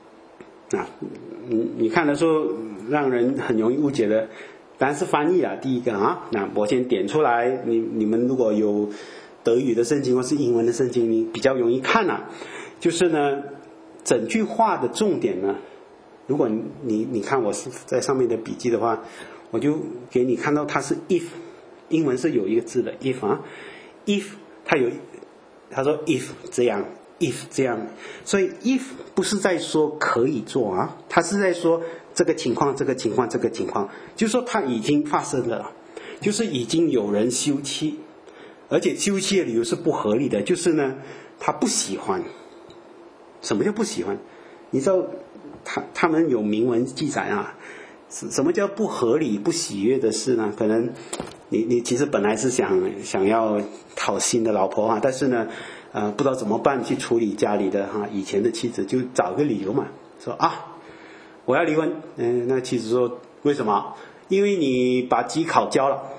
你看的时候让人很容易误解的，当然是翻译第一个那我先点出来，你们如果有德语的圣经或是英文的圣经，你比较容易看就是呢整句话的重点呢，如果你看我是在上面的笔记的话，我就给你看到它是 if， 英文是有一个字的 if if 他说 if 这样 if 这样，所以 if 不是在说可以做他是在说这个情况这个情况这个情况，就是说它已经发生了，就是已经有人休妻，而且休妻的理由是不合理的，就是呢他不喜欢。什么叫不喜欢？你知道他们有明文记载什么叫不合理不喜悦的事呢？可能你其实本来是想要讨新的老婆但是呢不知道怎么办去处理家里的以前的妻子，就找个理由嘛，说我要离婚。那妻子说为什么？因为你把鸡烤焦了。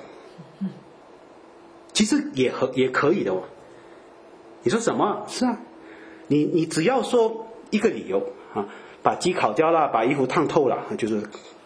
其实也可以的你说什么？是你只要说一个理由把鸡烤焦了，把衣服烫透了，就是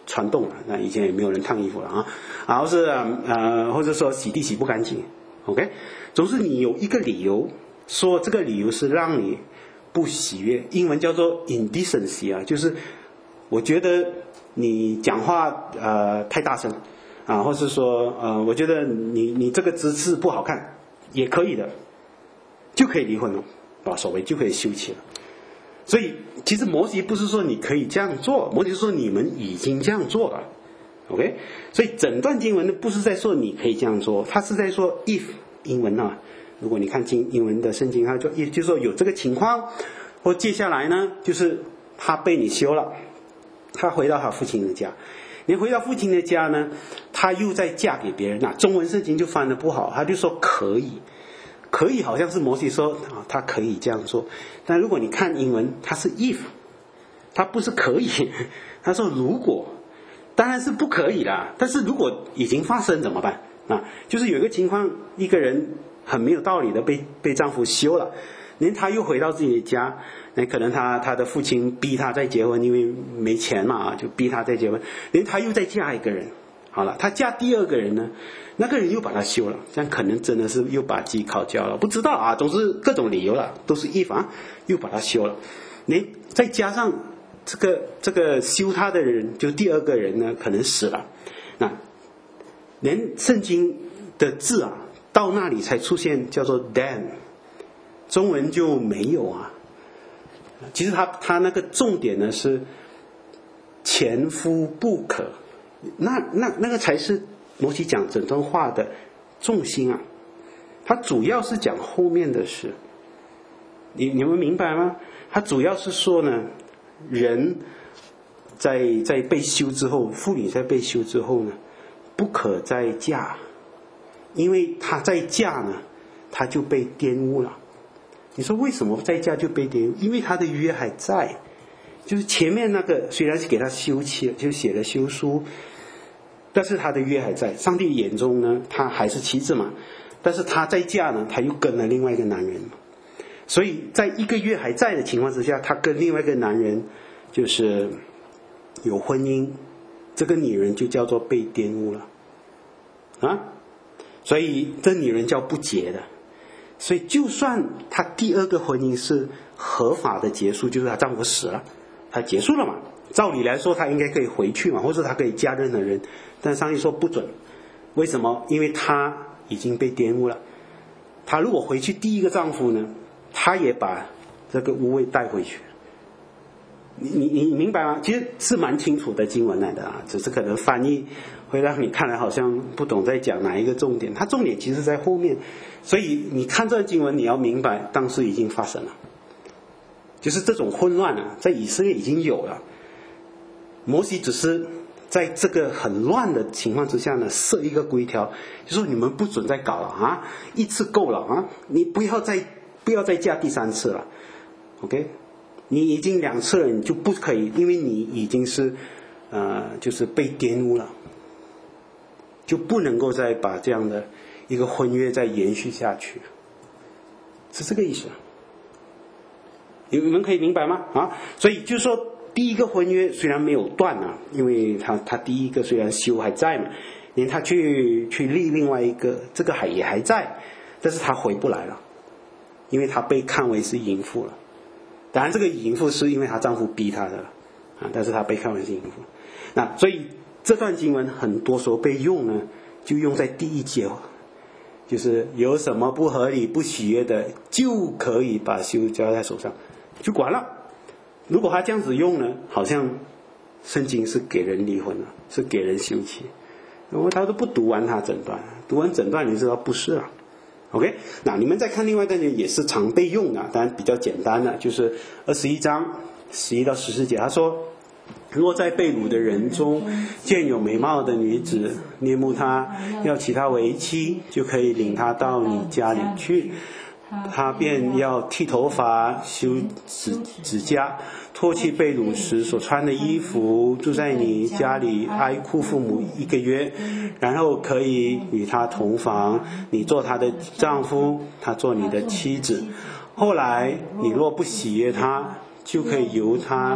传动了，那以前也没有人烫衣服了啊，然后是或者说洗地洗不干净 ，OK， 总是你有一个理由，说这个理由是让你不喜悦，英文叫做 indecency 啊，就是我觉得你讲话太大声啊，或是说我觉得你这个姿势不好看，也可以的，就可以离婚了啊，所谓就可以休妻了。所以其实摩西不是说你可以这样做，摩西说你们已经这样做了 ，OK？ 所以整段经文呢不是在说你可以这样做，他是在说 if 英文啊，如果你看英文的圣经，他就就是说有这个情况，或接下来呢就是他被你休了，他回到他父亲的家，你回到父亲的家呢，他又再嫁给别人，那中文圣经就翻得不好，他就说可以。可以好像是摩西说他可以这样做，但如果你看英文，它是 if， 它不是可以，他说如果，当然是不可以啦，但是如果已经发生怎么办啊？就是有一个情况，一个人很没有道理的被丈夫休了，连他又回到自己的家，那可能他的父亲逼他再结婚，因为没钱嘛，就逼他再结婚，连他又再嫁一个人，好了，他嫁第二个人呢，那个人又把他休了，这样可能真的是又把鸡烤焦了，不知道啊，总是各种理由了，都是if啊，又把他休了，连再加上这个休他的人，就第二个人呢，可能死了，那连圣经的字啊，到那里才出现叫做 then， 中文就没有啊。其实他那个重点呢是前夫不可，那个才是摩西讲整段话的重心啊，他主要是讲后面的事，你们明白吗？他主要是说呢，人在被休之后，妇女在被休之后呢，不可再嫁，因为他再嫁呢，他就被玷污了。你说为什么再嫁就被玷污？因为他的约还在，就是前面那个虽然是给他休妻了，就写了休书，但是他的约还在，上帝眼中呢，他还是妻子嘛，但是他再嫁呢，他又跟了另外一个男人嘛，所以在一个约还在的情况之下，他跟另外一个男人就是有婚姻，这个女人就叫做被玷污了啊，所以这女人叫不洁的。所以就算她第二个婚姻是合法的结束，就是她丈夫死了，她结束了嘛，照理来说她应该可以回去嘛，或者她可以嫁任何人，但上帝说不准。为什么？因为她已经被玷污了，她如果回去第一个丈夫呢，她也把这个污秽带回去。你明白吗？其实是蛮清楚的经文来的啊，只是可能翻译会让你看来好像不懂在讲哪一个重点，它重点其实在后面。所以你看这个经文，你要明白当时已经发生了，就是这种混乱啊，在以色列已经有了。摩西只是在这个很乱的情况之下呢，设一个规条，就说你们不准再搞了啊，一次够了啊，你不要再嫁第三次了 ，OK？ 你已经2次了，你就不可以，因为你已经是就是被玷污了，就不能够再把这样的一个婚约再延续下去，是这个意思。你们可以明白吗？啊，所以就是说，第一个婚约虽然没有断啊，因为他第一个虽然休还在嘛，连他去立另外一个，这个也还在，但是他回不来了，因为他被看为是淫妇了。当然这个淫妇是因为她丈夫逼她的啊，但是她被看为是淫妇。那所以这段经文很多时候被用呢，就用在第1节，就是有什么不合理不喜悦的，就可以把休交在手上就管了。如果他这样子用呢，好像圣经是给人离婚了，是给人休妻，因为他都不读完他整段，读完整段你知道不是了。OK， 那你们再看另外一段也是常被用的，当然比较简单的，就是21章11到14节，他说：若在被掳的人中见有美貌的女子，恋慕她，要娶她为妻，就可以领她到你家里去。他便要剃头发，修指甲，脱去被掳时所穿的衣服，住在你家里哀哭父母1个月，然后可以与他同房，你做他的丈夫，他做你的妻子。后来你若不喜悦他，就可以由他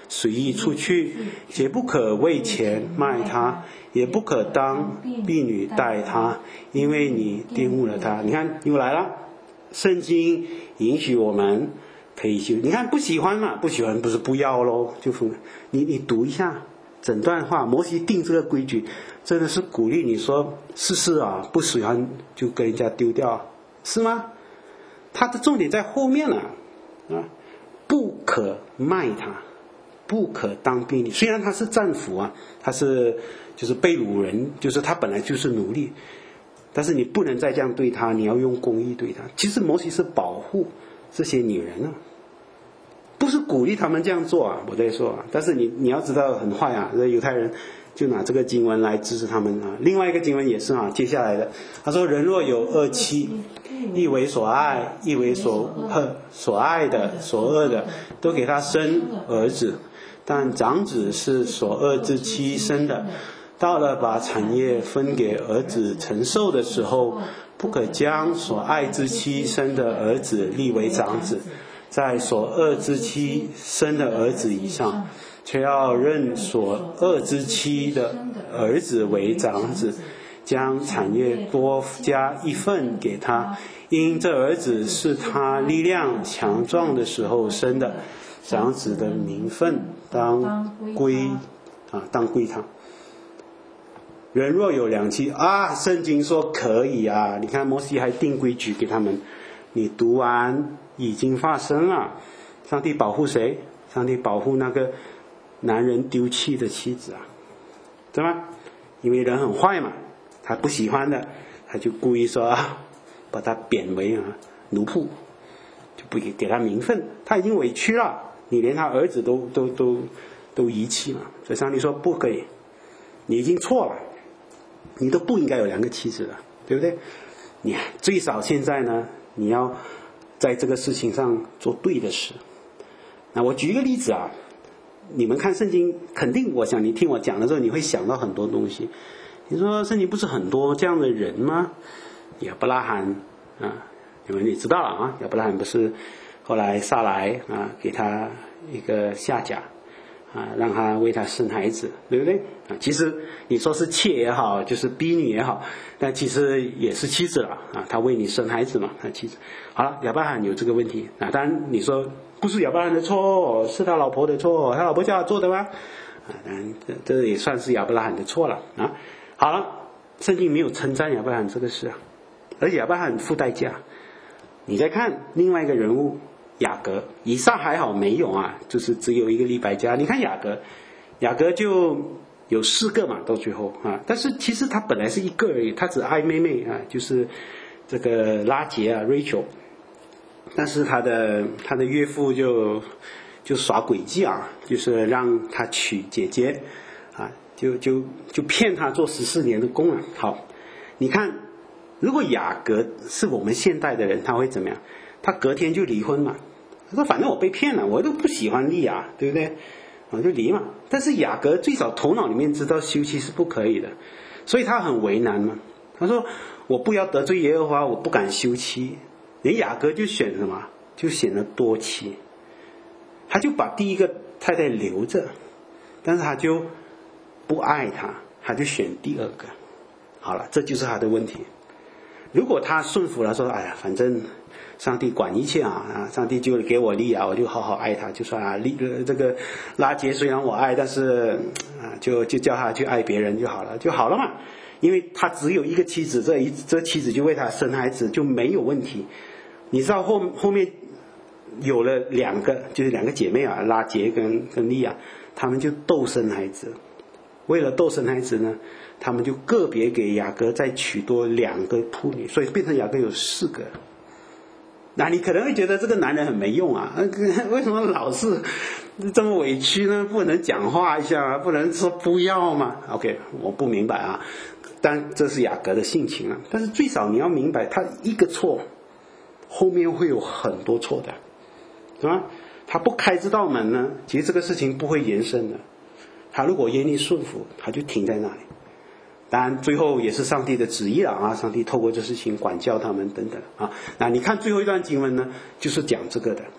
随意出去，绝不可为钱卖她，也不可当婢女待她，因为你玷污了她。你看又来了，圣经允许我们可以去，你看不喜欢嘛，不喜欢不是不要咯，就你读一下整段话，摩西定这个规矩，真的是鼓励你说试啊，不喜欢就跟人家丢掉，是吗？他的重点在后面了啊，不可卖他，不可当婢女。虽然他是战俘啊，他是就是被掳人，就是他本来就是奴隶，但是你不能再这样对他，你要用公义对他。其实摩西是保护这些女人啊，不是鼓励他们这样做啊，我在说啊。但是你要知道很坏啊，这犹太人就拿这个经文来支持他们啊。另外一个经文也是啊，接下来的他说，人若有二妻，一为所爱，一为所恨，所爱的所恶的都给他生儿子，但长子是所恶之妻生的，到了把产业分给儿子承受的时候，不可将所爱之妻生的儿子立为长子，在所恶之妻生的儿子以上，却要认所恶之妻的儿子为长子，将产业多加一份给他，因这儿子是他力量强壮的时候生的，长子的名分当归他。人若有两妻啊，圣经说可以啊，你看摩西还定规矩给他们，你读完已经发生了。上帝保护谁？上帝保护那个男人丢弃的妻子啊，对吗？因为人很坏嘛，他不喜欢的，他就故意说把他贬为奴仆，就不给他名分。他已经委屈了，你连他儿子都遗弃嘛。所以上帝说不可以，你已经错了，你都不应该有两个妻子了，对不对？你最少现在呢，你要在这个事情上做对的事。那我举一个例子啊，你们看圣经，肯定我想你听我讲的时候，你会想到很多东西。你说圣经不是很多这样的人吗？亚伯拉罕啊，你们也知道了啊，亚伯拉罕不是后来撒来啊，给他一个下甲啊，让他为他生孩子，对不对啊？其实你说是妾也好，就是婢女也好，但其实也是妻子了啊，他为你生孩子嘛，他妻子。好了，亚伯拉罕有这个问题啊，当然你说不是亚伯拉罕的错，是他老婆的错，他老婆叫他做的吗？啊，当然这也算是亚伯拉罕的错了啊。好了，圣经没有称赞亚伯拉罕这个事啊，而亚伯拉罕付代价。你再看另外一个人物雅各，以撒还好没有啊，就是只有一个利百加。你看雅各就有4个嘛，到最后啊，但是其实他本来是一个而已，他只爱妹妹啊，就是这个拉结啊 Rachel， 但是他的岳父就耍诡计啊，就是让他娶姐姐啊，就骗他做14年的工啊。好，你看如果雅各是我们现代的人，他会怎么样？他隔天就离婚嘛，他说反正我被骗了，我都不喜欢利亚，对不对？我就离嘛。但是雅各最少头脑里面知道休妻是不可以的，所以他很为难嘛。他说我不要得罪耶和华，我不敢休妻。连雅各就选什么？就选了多妻。他就把第一个太太留着，但是他就不爱她，他就选第二个。好了，这就是他的问题。如果他顺服了，说哎呀，反正上帝管一切啊，上帝就给我利亚，我就好好爱他，就算啊，这个拉结虽然我爱，但是啊，就叫他去爱别人就好了嘛。因为他只有一个妻子，这妻子就为他生孩子，就没有问题。你知道后面有了2个，就是2个姐妹啊，拉结跟利亚，他们就斗生孩子。为了斗生孩子呢，他们就个别给雅各再娶多2个仆女，所以变成雅各有4个。那你可能会觉得这个男人很没用啊，为什么老是这么委屈呢？不能讲话一下，不能说不要吗 ？OK， 我不明白啊，但这是雅各的性情啊。但是最少你要明白，他一个错，后面会有很多错的，是吧？他不开这道门呢，其实这个事情不会延伸的。他如果愿意顺服，他就停在那里。当然最后也是上帝的旨意了啊，上帝透过这事情管教他们等等啊。那你看最后一段经文呢，就是讲这个的啊。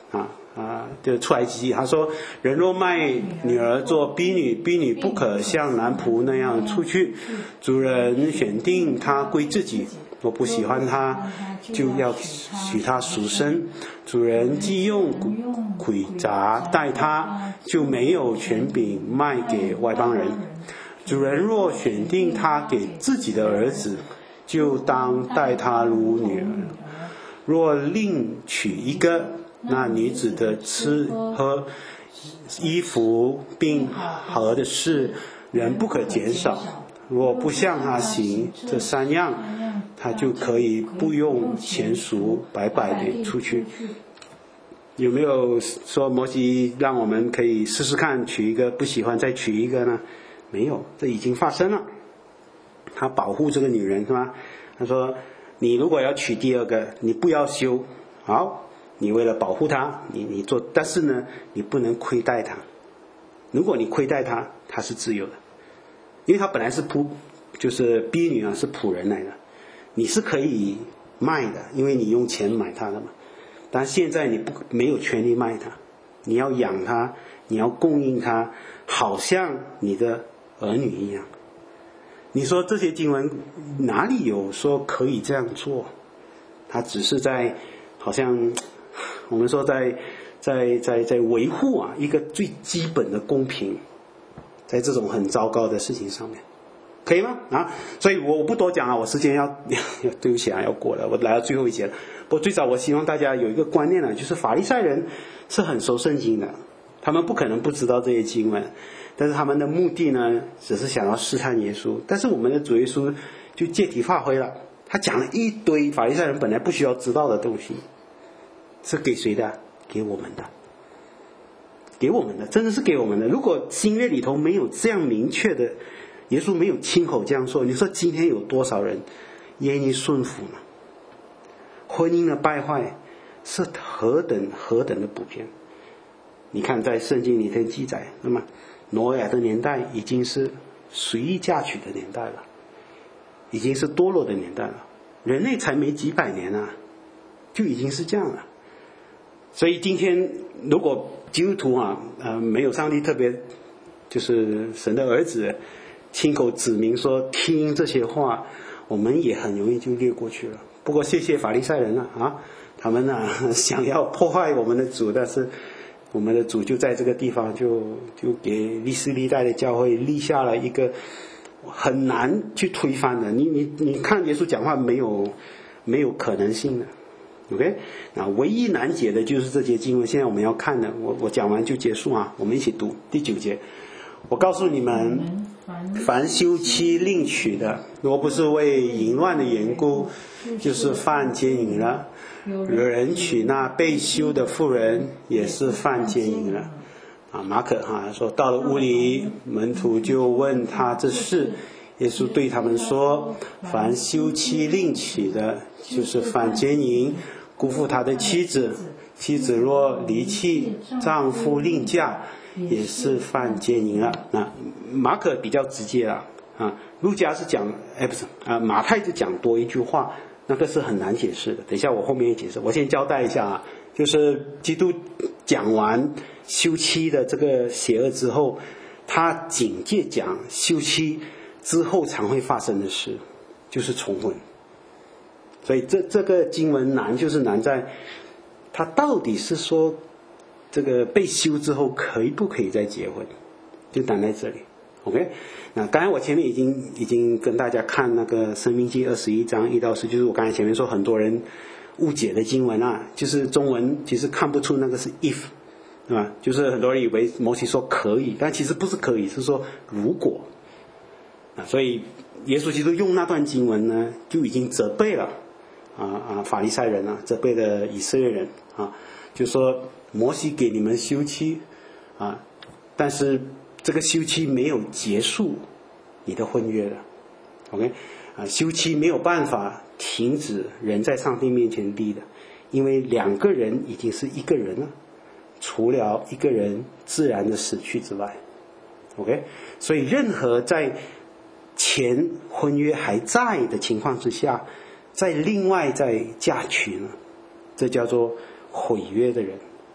就出埃及记，他说人若卖女儿做婢女，婢女不可像男仆那样出去，主人选定她归自己，我不喜欢她，就要许她赎身。主人既用诡诈待她，就没有权柄卖给外邦人。主人若选定她给自己的儿子，就当待她如女儿。若另娶一个，那女子的吃喝、衣服并合的事，人不可减少。若不向她行这3样，她就可以不用钱赎，白白的出去。有没有说摩西让我们可以试试看，娶一个不喜欢再娶一个呢？没有，这已经发生了。他保护这个女人是吧？他说你如果要娶第2个，你不要休，好，你为了保护她，你做，但是呢，你不能亏待她。如果你亏待她，她是自由的，因为她本来是就是婢女是仆人来的，你是可以卖的，因为你用钱买她的嘛。但现在你没有权利卖她，你要养她，你要供应她，好像你的儿女一样。你说这些经文哪里有说可以这样做？他只是在好像我们说在维护一个最基本的公平，在这种很糟糕的事情上面，可以吗？所以我不多讲了，我时间要对不起要过了，我来到最后一节了。不过最早我希望大家有一个观念就是法利赛人是很熟圣经的，他们不可能不知道这些经文，但是他们的目的呢，只是想要试探耶稣。但是我们的主耶稣就借题发挥了，他讲了一堆法利赛人本来不需要知道的东西，是给谁的？给我们的，给我们的，真的是给我们的。如果新约里头没有这样明确的，耶稣没有亲口这样说，你说今天有多少人愿意顺服呢？婚姻的败坏是何等的普遍。你看在圣经里头记载，那么挪亚的年代已经是随意嫁娶的年代了，已经是堕落的年代了，人类才没几百年就已经是这样了。所以今天如果基督徒没有上帝特别就是神的儿子亲口指明说听这些话，我们也很容易就略过去了。不过谢谢法利赛人他们想要破坏我们的主，但是我们的主就在这个地方就给历世历代的教会立下了一个很难去推翻的。你看耶稣讲话没有可能性的。OK， 唯一难解的就是这节经文，现在我们要看的，我讲完就结束我们一起读第9节。我告诉你们，凡休妻另娶的，若不是为淫乱的缘故，就是犯奸淫了。有人娶那被休的妇人，也是犯奸淫了。马可说，到了屋里，门徒就问他这事。耶稣对他们说，凡休妻另娶的，就是犯奸淫，辜负他的妻子。妻子若离弃丈夫另嫁，也是犯奸淫了。马可比较直接了路加是讲马太是讲多一句话，那个是很难解释的，等一下我后面也解释。我先交代一下就是基督讲完休妻的这个邪恶之后，他警戒讲休妻之后常会发生的事，就是重婚。所以这个经文难就是难在他到底是说这个被休之后可以不可以再结婚，就难在这里。 OK， 那刚才我前面已经跟大家看那个申命记21章1到10，就是我刚才前面说很多人误解的经文就是中文其实看不出那个是 if， 对吧？就是很多人以为摩西说可以，但其实不是可以，是说如果所以耶稣基督用那段经文呢，就已经责备了法利赛人责备了以色列人就说摩西给你们休妻但是这个休妻没有结束你的婚约了。 OK， 休妻没有办法停止人在上帝面前立的，因为两个人已经是一个人了，除了一个人自然的死去之外。 OK， 所以任何在前婚约还在的情况之下，另外再嫁娶呢，这叫做毁约的人。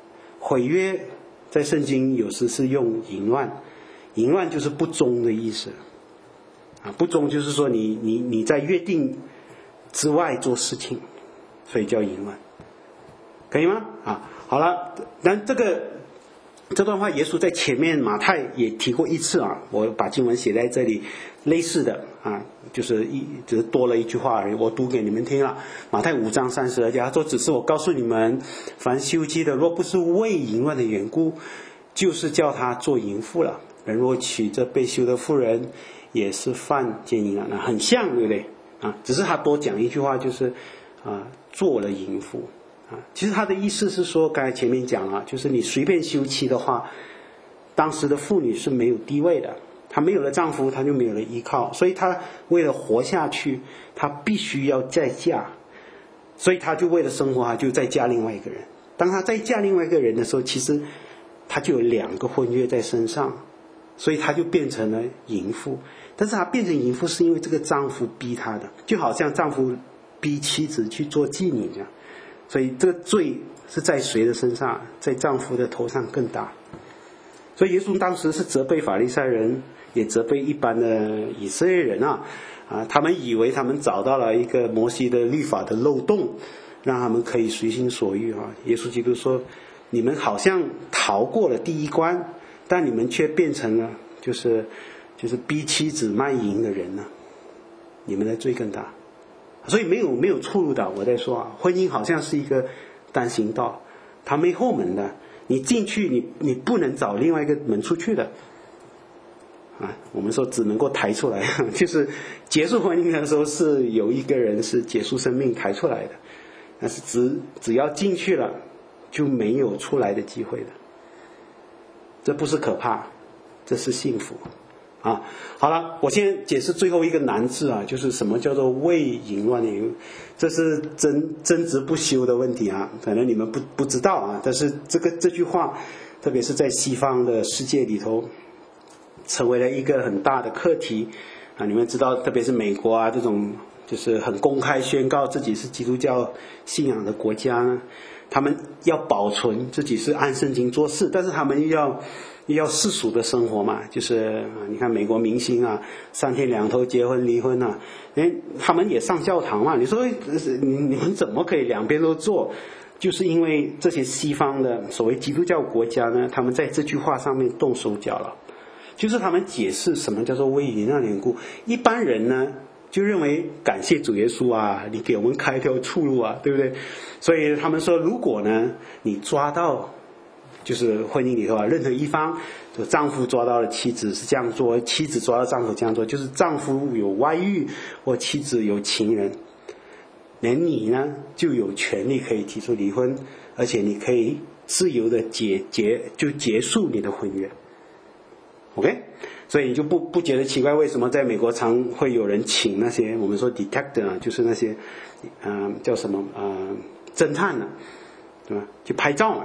毁约在圣经有时是用淫乱，淫乱就是不忠的意思啊，不忠就是说你在约定之外做事情，所以叫淫乱，可以吗？啊，好了，但这段话耶稣在前面马太也提过一次啊，我把经文写在这里，类似的啊，就是多了一句话而已，我读给你们听了。马太5章32节，他说：“只是我告诉你们，凡休妻的，若不是为淫乱的缘故，就是叫他做淫妇了。人若娶这被休的妇人，也是犯奸淫了。”很像，对不对啊？只是他多讲一句话，就是做了淫妇。其实他的意思是说，刚才前面讲了，就是你随便休妻的话，当时的妇女是没有地位的，她没有了丈夫，她就没有了依靠，所以她为了活下去，她必须要再嫁，所以她就为了生活，她就再嫁另外一个人。当她再嫁另外一个人的时候，其实她就有2个婚约在身上，所以她就变成了淫妇。但是她变成淫妇是因为这个丈夫逼她的，就好像丈夫逼妻子去做妓女这样。所以这个罪是在谁的身上？在丈夫的头上更大。所以耶稣当时是责备法利赛人，也责备一般的以色列人他们以为他们找到了一个摩西的律法的漏洞，让他们可以随心所欲耶稣基督说，你们好像逃过了第一关，但你们却变成了就是逼妻子卖淫的人呢，你们的罪更大。所以没有出路的。我在说婚姻好像是一个单行道，它没后门的，你进去你不能找另外一个门出去的我们说只能够抬出来，就是结束婚姻的时候是有一个人是结束生命抬出来的，但是只要进去了就没有出来的机会的。这不是可怕，这是幸福好了，我先解释最后一个难字就是什么叫做为淫乱的淫，这是争执不休的问题可能你们不知道但是这句话特别是在西方的世界里头成为了一个很大的课题你们知道，特别是美国这种就是很公开宣告自己是基督教信仰的国家呢，他们要保存自己是按圣经做事，但是他们又要世俗的生活嘛，就是你看美国明星3天2头结婚离婚他们也上教堂嘛，你说你们怎么可以两边都做？就是因为这些西方的所谓基督教国家呢，他们在这句话上面动手脚了，就是他们解释什么叫做为淫乱的缘故。一般人呢就认为感谢主耶稣你给我们开一条出路对不对？所以他们说，如果呢你抓到就是婚姻里头任何一方，就丈夫抓到了妻子是这样做，妻子抓到丈夫这样做，就是丈夫有外遇或妻子有情人，连你呢就有权利可以提出离婚，而且你可以自由的结束你的婚约。OK， 所以你就不觉得奇怪，为什么在美国常会有人请那些我们说 detector 就是那些叫什么侦探对吧？去拍照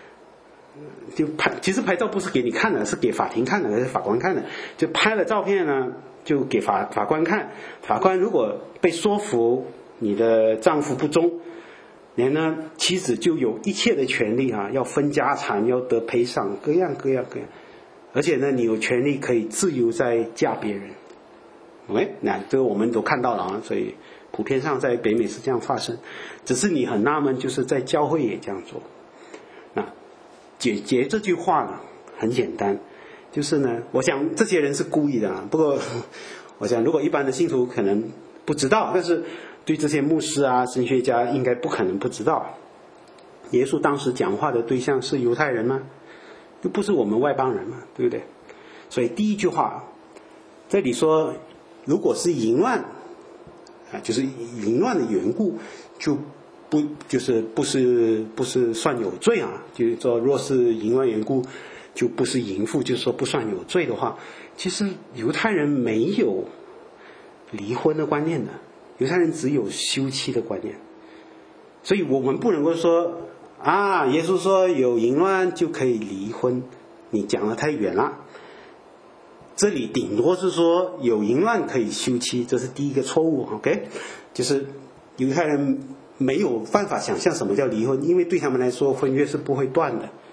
其实拍照不是给你看的，是给法庭看的，是法官看的。就拍了照片呢，就给法官看。法官如果被说服你的丈夫不忠，连呢妻子就有一切的权利要分家产，要得赔偿，各样。而且呢，你有权利可以自由再嫁别人。OK， 那这个我们都看到了所以普遍上在北美是这样发生。只是你很纳闷，就是在教会也这样做。解决这句话呢很简单，就是呢我想这些人是故意的不过我想如果一般的信徒可能不知道，但是对这些牧师神学家应该不可能不知道，耶稣当时讲话的对象是犹太人吗？又不是我们外邦人嘛，对不对？所以第一句话这里说，如果是淫乱就是淫乱的缘故，就不是算有罪就是说若是淫乱缘故就不是淫妇，就是说不算有罪的话，其实犹太人没有离婚的观念的，犹太人只有休妻的观念。所以我们不能够说耶稣说有淫乱就可以离婚，你讲得太远了。这里顶多是说有淫乱可以休妻，这是第一个错误 OK， 就是犹太人没有办法想象什么叫离婚，因为对他们来说婚约是不会断的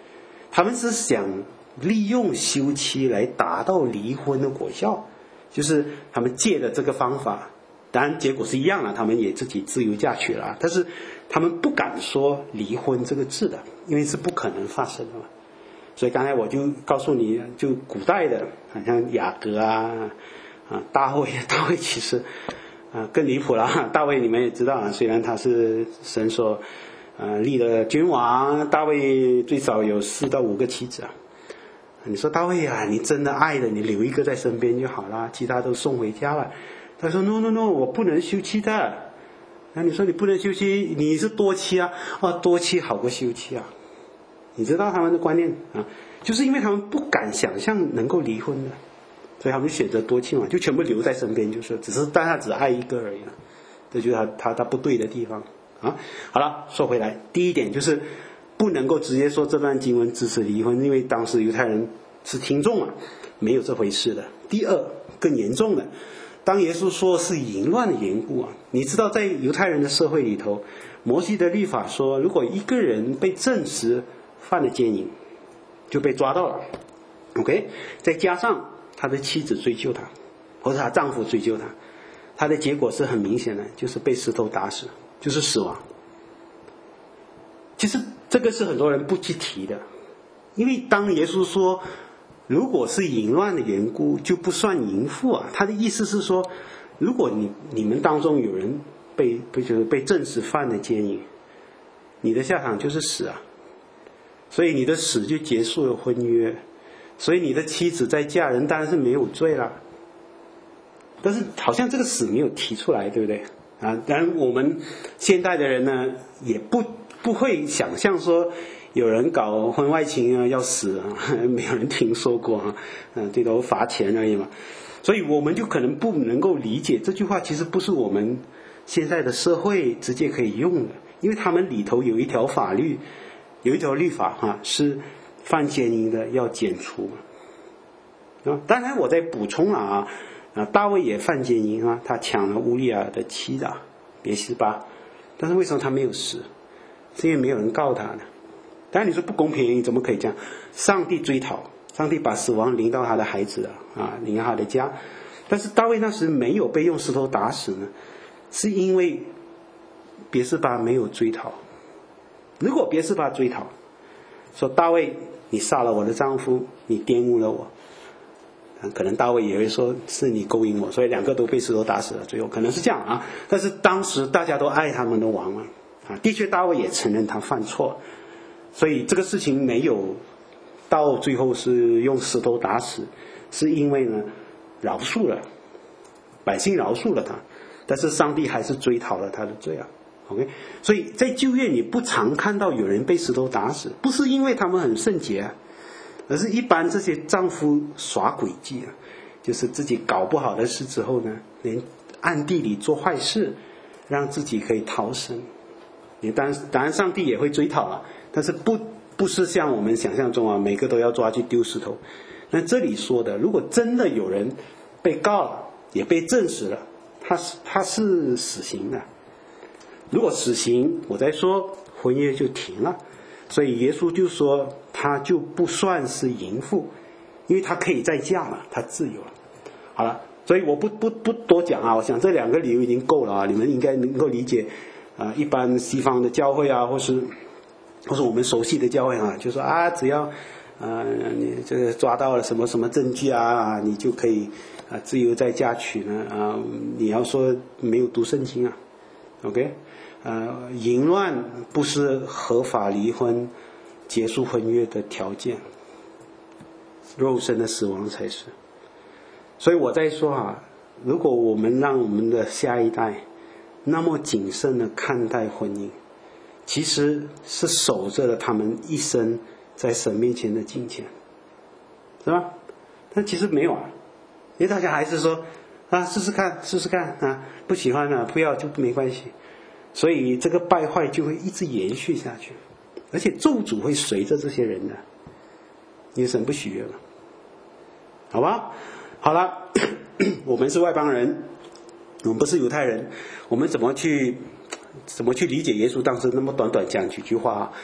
他们是想利用休妻来达到离婚的果效，就是他们借的这个方法，当然结果是一样了，他们也自己自由嫁娶了，但是他们不敢说离婚这个字的，因为是不可能发生的嘛。所以刚才我就告诉你，就古代的好像雅各大卫其实更离谱了。大卫你们也知道啊，虽然他是神所立的君王，大卫最少有4到5个妻子啊。你说大卫啊，你真的爱的，你留一个在身边就好了，其他都送回家了。他说 no， 我不能休妻的。那你说你不能休妻，你是多妻啊？多妻好过休妻啊。你知道他们的观念啊，就是因为他们不敢想象能够离婚的，所以他们选择多妻嘛，就全部留在身边，就是但他只爱一个而已了。这就是他不对的地方啊。好了，说回来，第一点就是不能够直接说这段经文支持离婚，因为当时犹太人是听众啊，没有这回事的。第二，更严重的，当耶稣说是淫乱的缘故啊，你知道在犹太人的社会里头，摩西的律法说，如果一个人被证实犯了奸淫，就被抓到了 OK， 再加上他的妻子追究他，或者他丈夫追究他，他的结果是很明显的，就是被石头打死，就是死亡。其实这个是很多人不去提的，因为当耶稣说如果是淫乱的缘故就不算淫妇啊，他的意思是说，如果你们当中有人被证实犯了奸淫，你的下场就是死啊，所以你的死就结束了婚约，所以你的妻子在嫁人当然是没有罪了。但是好像这个死没有提出来，对不对啊？当然我们现代的人呢，也不会想象说有人搞婚外情啊要死啊，没有人听说过啊，最多罚钱而已嘛。所以我们就可能不能够理解这句话，其实不是我们现在的社会直接可以用的，因为他们里头有一条法律，有一条律法是犯奸淫的要剪除。当然我再补充了大卫也犯奸淫啊，他抢了乌利亚的妻子别西巴，但是为什么他没有死？是因为没有人告他的。当然你说不公平，你怎么可以这样？上帝追讨，上帝把死亡临到他的孩子临到他的家。但是大卫那时没有被用石头打死呢，是因为别西巴没有追讨。如果别西巴追讨，说大卫你杀了我的丈夫，你玷污了我，可能大卫也会说是你勾引我，所以2个都被石头打死了，最后可能是这样啊。但是当时大家都爱他们的王的确大卫也承认他犯错，所以这个事情没有到最后是用石头打死，是因为呢饶恕了百姓，饶恕了他，但是上帝还是追讨了他的罪OK， 所以在旧约你不常看到有人被石头打死，不是因为他们很圣洁而是一般这些丈夫耍诡计就是自己搞不好的事之后呢，连暗地里做坏事，让自己可以逃生。当然上帝也会追讨但是不是像我们想象中每个都要抓去丢石头。那这里说的，如果真的有人被告了，也被证实了，他是死刑的。如果死刑，我再说婚约就停了。所以耶稣就说他就不算是淫妇，因为他可以再嫁了，他自由了。好了，所以我不多讲我想这2个理由已经够了你们应该能够理解一般西方的教会或是我们熟悉的教会就说只要你这个抓到了什么什么证据你就可以自由再嫁娶呢你要说没有读圣经OK，淫乱不是合法离婚结束婚约的条件，肉身的死亡才是。所以我在说如果我们让我们的下一代那么谨慎的看待婚姻，其实是守着了他们一生在神面前的敬虔，是吧？但其实没有因为大家还是说试试看不喜欢不要就没关系。所以这个败坏就会一直延续下去，而且咒诅会随着这些人的，因为神不喜悦了，好吧？好了我们是外邦人，我们不是犹太人，我们怎么去理解耶稣当时那么短讲几句话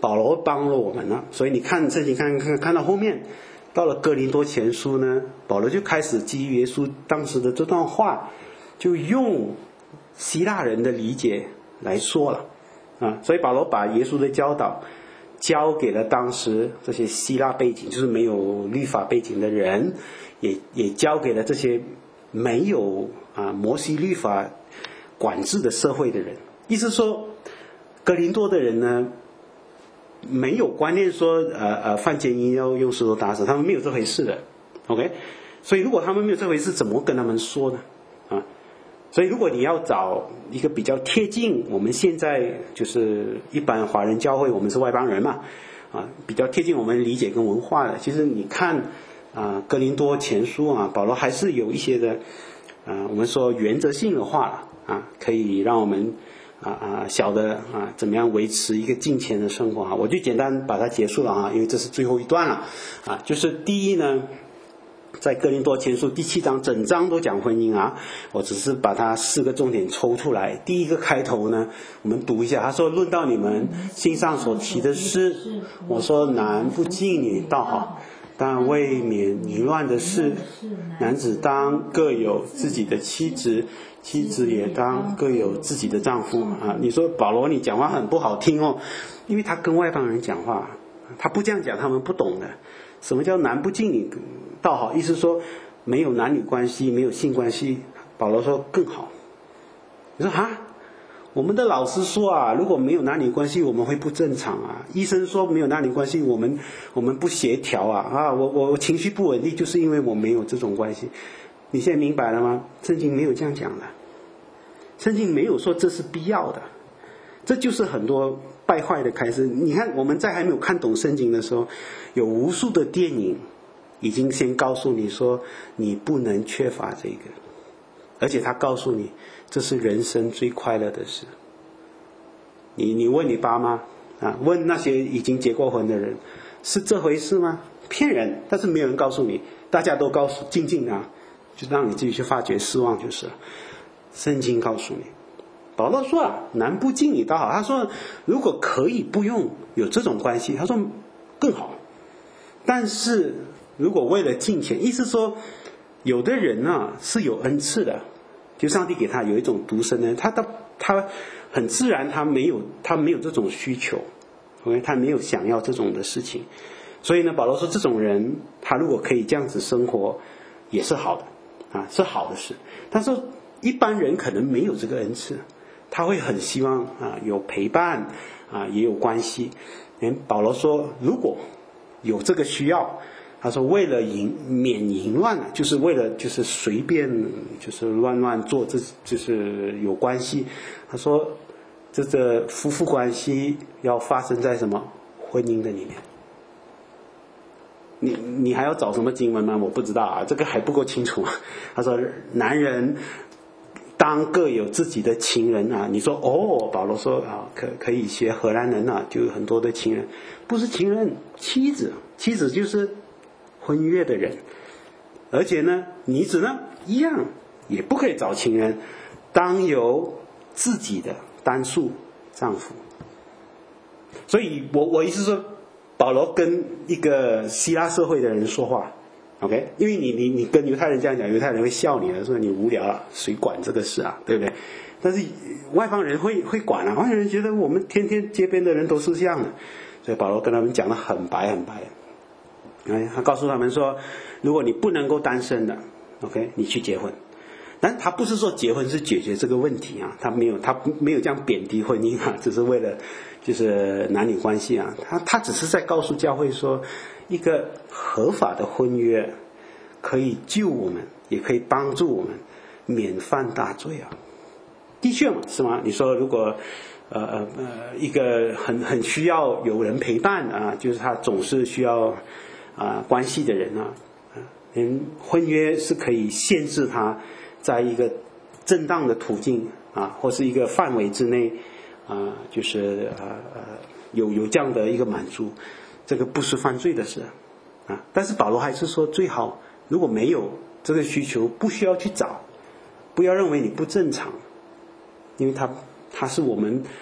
保罗帮了我们了。所以你看圣经看到后面，到了哥林多前书呢，保罗就开始基于耶稣当时的这段话，就用希腊人的理解来说了啊。所以保罗把耶稣的教导交给了当时这些希腊背景，就是没有律法背景的人，也交给了这些没有摩西律法管制的社会的人。意思说哥林多的人呢，没有观念说犯奸淫要用石头打死，他们没有这回事的。 OK， 所以如果他们没有这回事，怎么跟他们说呢？所以如果你要找一个比较贴近我们现在就是一般华人教会，我们是外邦人嘛，比较贴近我们理解跟文化的，其实你看哥林多前书保罗还是有一些的我们说原则性的话可以让我们晓得怎么样维持一个敬虔的生活我就简单把它结束了因为这是最后一段了就是第一呢，在哥林多前书第7章整章都讲婚姻我只是把它4个重点抽出来。第一个开头呢，我们读一下，他说论到你们心上所提的事，我说男不近女倒好，但为免淫乱的事，男子当各有自己的妻子，妻子也当各有自己的丈夫你说保罗你讲话很不好听因为他跟外邦人讲话，他不这样讲他们不懂的。什么叫男不近女倒好？意思说没有男女关系，没有性关系，保罗说更好。你说我们的老师说如果没有男女关系我们会不正常医生说没有男女关系我们不协调我情绪不稳定就是因为我没有这种关系。你现在明白了吗？圣经没有这样讲的，圣经没有说这是必要的。这就是很多败坏的开始。你看我们在还没有看懂圣经的时候，有无数的电影已经先告诉你说你不能缺乏这个，而且他告诉你这是人生最快乐的事。你问你爸妈问那些已经结过婚的人，是这回事吗？骗人，但是没有人告诉你，大家都告诉静静就让你自己去发掘失望就是了。圣经告诉你，保罗说男不近女倒好，他说如果可以不用有这种关系，他说更好。但是如果为了敬虔，意思说有的人是有恩赐的，就上帝给他有一种独生的，他很自然他没有这种需求，他没有想要这种的事情。所以呢，保罗说这种人他如果可以这样子生活也是好的是好的事。他说一般人可能没有这个恩赐，他会很希望有陪伴也有关系。保罗说如果有这个需要，他说为了免淫乱就是为了就是随便就是乱做，这就是有关系。他说这个夫妇关系要发生在什么婚姻的里面。你还要找什么经文吗？我不知道这个还不够清楚他说男人当各有自己的情人你说保罗说可以学荷兰人就有很多的情人，不是情人，妻子就是婚约的人。而且呢女子呢一样也不可以找情人，当有自己的单数丈夫。所以我意思说保罗跟一个希腊社会的人说话，OK， 因为你跟犹太人这样讲，犹太人会笑你说你无聊谁管这个事对不对？但是外邦人会管外邦人觉得我们天天街边的人都是这样的，所以保罗跟他们讲得很白，他告诉他们说如果你不能够单身的 OK 你去结婚。但他不是说结婚是解决这个问题他没有这样贬低婚姻只是为了就是男女关系他只是在告诉教会说一个合法的婚约可以救我们，也可以帮助我们免犯大罪的确嘛，是吗？你说如果一个很需要有人陪伴就是他总是需要关系的人婚约是可以限制他在一个正当的途径或是一个范围之内就是有这样的一个满足，这个不是犯罪的事但是保罗还是说最好如果没有这个需求不需要去找，不要认为你不正常，因为他是我们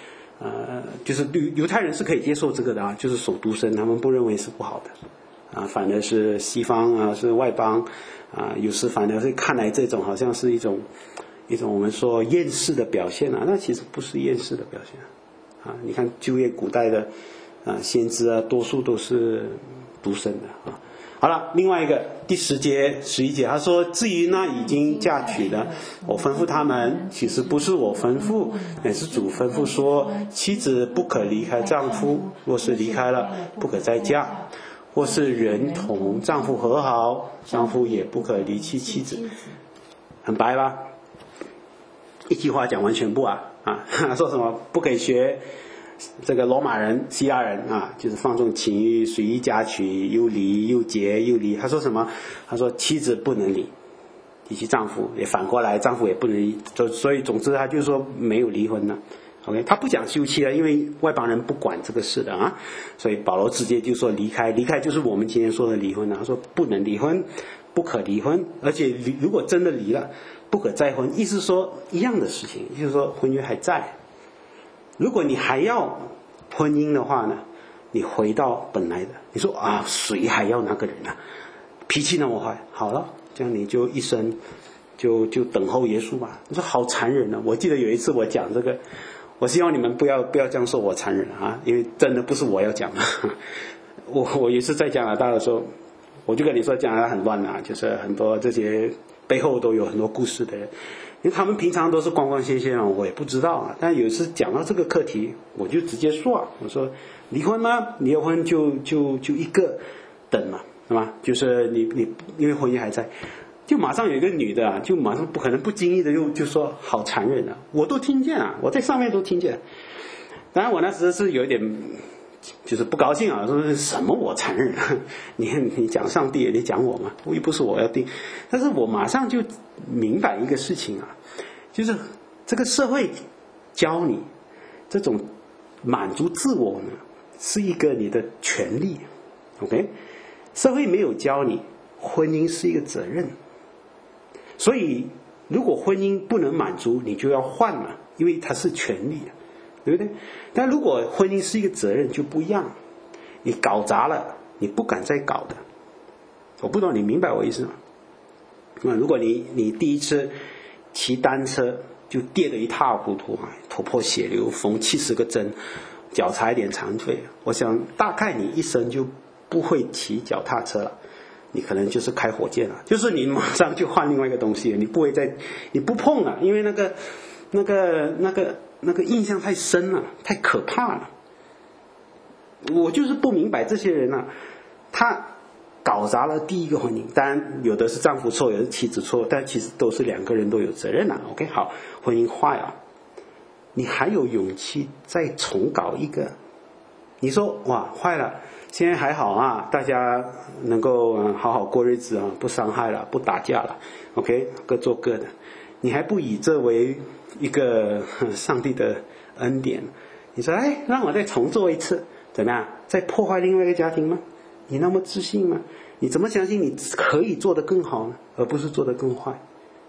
就是犹太人是可以接受这个的啊，就是守独身，他们不认为是不好的啊，反而是西方啊，是外邦啊，有时反而会看来这种好像是一种我们说厌世的表现啊，那其实不是厌世的表现啊。你看旧约古代的先知啊，多数都是独身的啊。好了，另外一个第10节、11节，他说：“至于那已经嫁娶的，我吩咐他们，其实不是我吩咐，乃是主吩咐说，妻子不可离开丈夫，若是离开了，不可再嫁；或是人同丈夫和好，丈夫也不可离弃妻子。”很白吧？一句话讲完全部啊！说什么不可以学这个罗马人、希腊人啊，就是放纵情欲、随意嫁娶，又离又结又离。他说什么？他说妻子不能离弃丈夫，也反过来丈夫也不能离。所以总之他就说没有离婚了。OK， 他不讲休妻了，因为外邦人不管这个事的啊。所以保罗直接就说离开就是我们今天说的离婚了。他说不能离婚，不可离婚，而且如果真的离了，不可再婚。意思说一样的事情，就是说婚约还在。如果你还要婚姻的话呢，你回到本来的。你说啊，谁还要那个人啊？脾气那么坏，好了，这样你就一生就等候耶稣吧。你说好残忍啊！我记得有一次我讲这个，我希望你们不要这样说我残忍啊，因为真的不是我要讲的。我也是在加拿大的时候，我就跟你说加拿大很乱啊，就是很多这些背后都有很多故事的人。因为他们平常都是光光鲜鲜啊，我也不知道啊。但有一次讲到这个课题，我就直接说啊，我说离婚吗？离婚就一个等嘛，是吧？就是你因为婚姻还在，就马上有一个女的啊，就马上不可能不经意的就说好残忍啊，我都听见啊，我在上面都听见。当然我那时是有一点就是不高兴啊，说什么我残忍啊？你讲上帝，你讲我嘛？又不是我要定。但是我马上就明白一个事情啊，就是这个社会教你这种满足自我呢，是一个你的权利 ，OK？ 社会没有教你婚姻是一个责任，所以如果婚姻不能满足，你就要换嘛，因为它是权利，对不对？但如果婚姻是一个责任就不一样，你搞砸了，你不敢再搞的。我不知道你明白我意思吗？如果你第一次骑单车就跌得一塌糊涂啊，头破血流，缝70个针，脚差一点残废，我想大概你一生就不会骑脚踏车了，你可能就是开火箭了，就是你马上就换另外一个东西，你不碰了，因为那个印象太深了，太可怕了。我就是不明白这些人啊，他搞砸了第一个婚姻，当然有的是丈夫错，有的是妻子错，但其实都是两个人都有责任啊。OK， 好，婚姻坏了，你还有勇气再重搞一个？你说哇，坏了，现在还好啊，大家能够好好过日子啊，不伤害了，不打架了 ，OK， 各做各的，你还不以这为一个上帝的恩典？你说哎，让我再重做一次，怎么样？再破坏另外一个家庭吗？你那么自信吗？你怎么相信你可以做得更好呢，而不是做得更坏？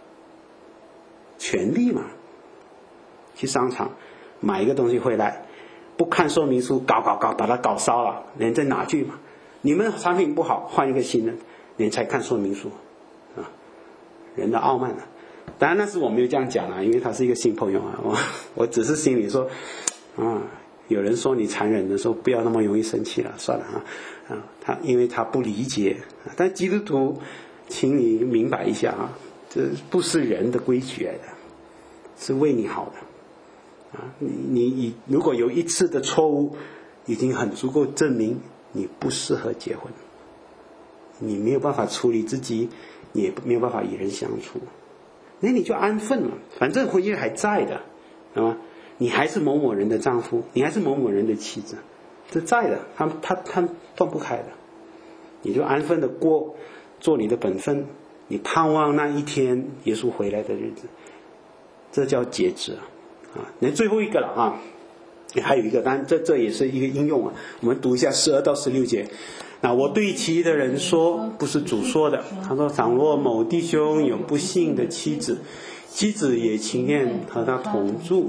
权利嘛，去商场买一个东西回来，不看说明书，搞，把它搞烧了，人再拿去嘛。你们产品不好，换一个新的，人才看说明书啊，人的傲慢啊。当然那时我没有这样讲啊，因为他是一个新朋友啊，我只是心里说啊，有人说你残忍的时候，不要那么容易生气了，算了他因为他不理解，但基督徒，请你明白一下啊，这不是人的规矩来的，是为你好的啊。你如果有一次的错误，已经很足够证明你不适合结婚，你没有办法处理自己，你也没有办法与人相处，那你就安分了，反正婚约还在的，是吧？你还是某某人的丈夫，你还是某某人的妻子，这在的，他断不开的。你就安分的过，做你的本分，你盼望那一天耶稣回来的日子，这叫节制啊！那最后一个了啊，还有一个，当然这也是一个应用啊。我们读一下12到16节。那我对其余的人说，不是主说的，他说：倘若某弟兄有不信的妻子，妻子也情愿和他同住，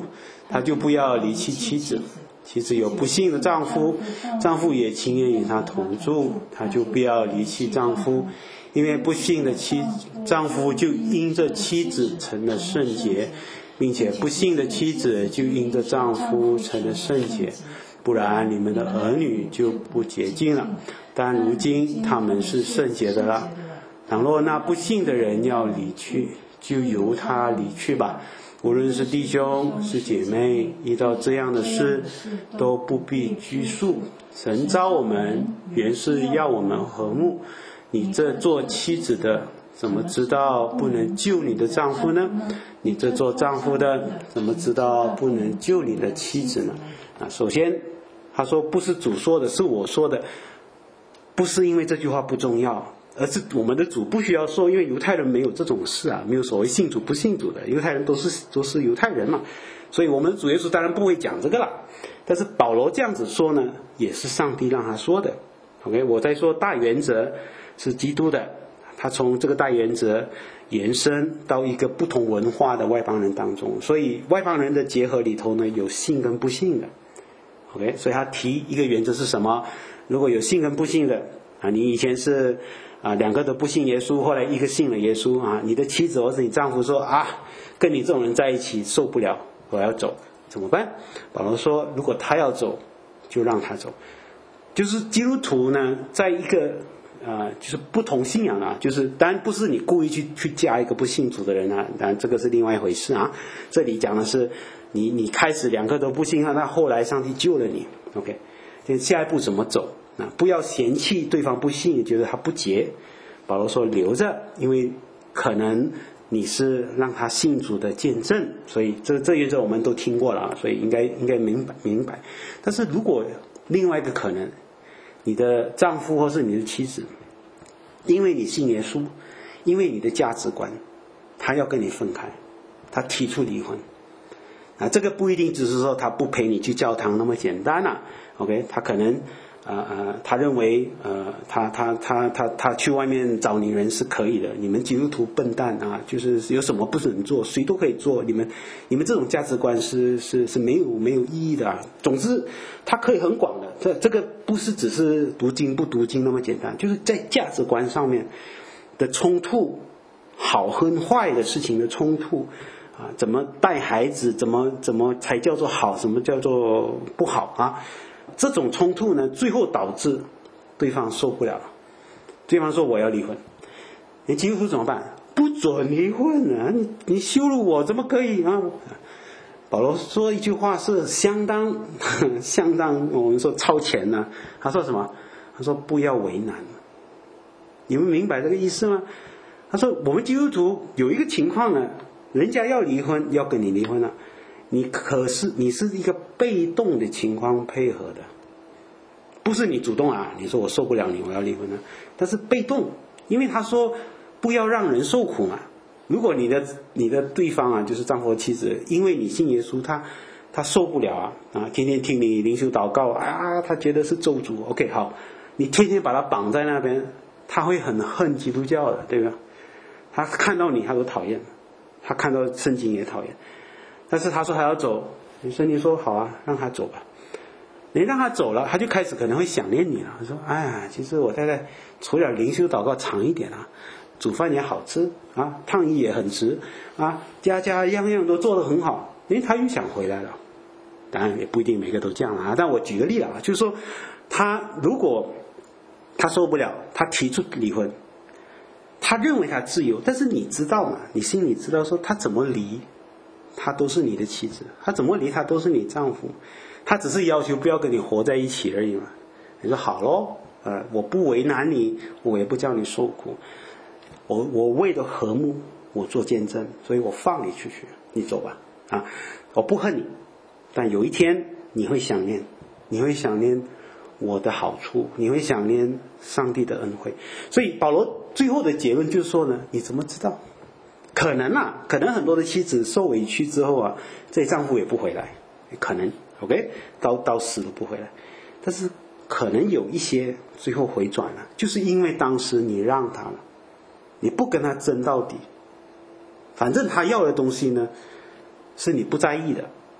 他就不要离弃妻子。妻子有不幸的丈夫，丈夫也情愿与她同住，她就不要离弃丈夫，因为不幸的丈夫就因着妻子成了圣洁，并且不幸的妻子就因着丈夫成了圣洁，不然你们的儿女就不洁净了，但如今他们是圣洁的了。倘若那不幸的人要离去，就由他离去吧。无论是弟兄是姐妹，遇到这样的事都不必拘束。神召我们原是要我们和睦，你这做妻子的怎么知道不能救你的丈夫呢？你这做丈夫的怎么知道不能救你的妻子呢？首先他说不是主说的，是我说的，不是因为这句话不重要，而是我们的主不需要说，因为犹太人没有这种事啊，没有所谓信主不信主的，犹太人都是犹太人嘛，所以我们主耶稣当然不会讲这个了。但是保罗这样子说呢，也是上帝让他说的。OK， 我在说大原则是基督的，他从这个大原则延伸到一个不同文化的外邦人当中，所以外邦人的结合里头呢，有信跟不信的。OK， 所以他提一个原则是什么？如果有信跟不信的你以前是两个都不信耶稣，后来一个信了耶稣你的妻子或者你丈夫说跟你这种人在一起受不了，我要走，怎么办？保罗说如果他要走就让他走。就是基督徒呢，在一个就是不同信仰就是当然不是你故意去嫁一个不信主的人当然这个是另外一回事这里讲的是你开始两个都不信那后来上帝救了你。 OK， 下一步怎么走？不要嫌弃对方不信，觉得他不洁。保罗说留着，因为可能你是让他信主的见证，所以这原则我们都听过了所以应该明白。但是如果另外一个可能，你的丈夫或是你的妻子因为你信耶稣，因为你的价值观，他要跟你分开，他提出离婚这个不一定只是说他不陪你去教堂那么简单OK， 他可能他认为他去外面找女人是可以的，你们基督徒笨蛋就是有什么不能做，谁都可以做，你们这种价值观是没有意义的总之它可以很广的，这个不是只是读经不读经那么简单，就是在价值观上面的冲突，好和坏的事情的冲突怎么带孩子，怎么才叫做好，什么叫做不好这种冲突呢，最后导致对方受不了了，对方说我要离婚，你基督徒怎么办？不准离婚你羞辱我怎么可以保罗说一句话是相当我们说超前他说什么？他说不要为难。你们明白这个意思吗？他说我们基督徒有一个情况呢，人家要离婚，要跟你离婚了，你是一个被动的情况配合的，不是你主动你说我受不了你，我要离婚了，但是被动，因为他说不要让人受苦嘛。如果你的对方就是丈夫和妻子，因为你信耶稣，他受不了天天听你灵修祷告他觉得是咒诅 OK 好，你天天把他绑在那边，他会很恨基督教的，对吧？他看到你他都讨厌，他看到圣经也讨厌。但是他说他要走，圣经说好让他走吧。你让他走了，他就开始可能会想念你了。他说其实我太太除了灵修祷告长一点煮饭也好吃烫衣也很直家样样都做得很好，他又想回来了。当然也不一定每个都这样但我举个例就是说他如果他受不了，他提出离婚，他认为他自由，但是你知道你心里知道说他怎么离他都是你的妻子，他怎么离他都是你丈夫，他只是要求不要跟你活在一起而已嘛。你说好咯我不为难你，我也不叫你受苦，我为了和睦我做见证，所以我放你出去，你走吧我不恨你，但有一天你会想念我的好处，你会想念上帝的恩惠。所以保罗最后的结论就是说呢，你怎么知道？可能很多的妻子受委屈之后这丈夫也不回来，可能 OK 到死都不回来，但是可能有一些最后回转了，就是因为当时你让他了，你不跟他争到底，反正他要的东西呢是你不在意的，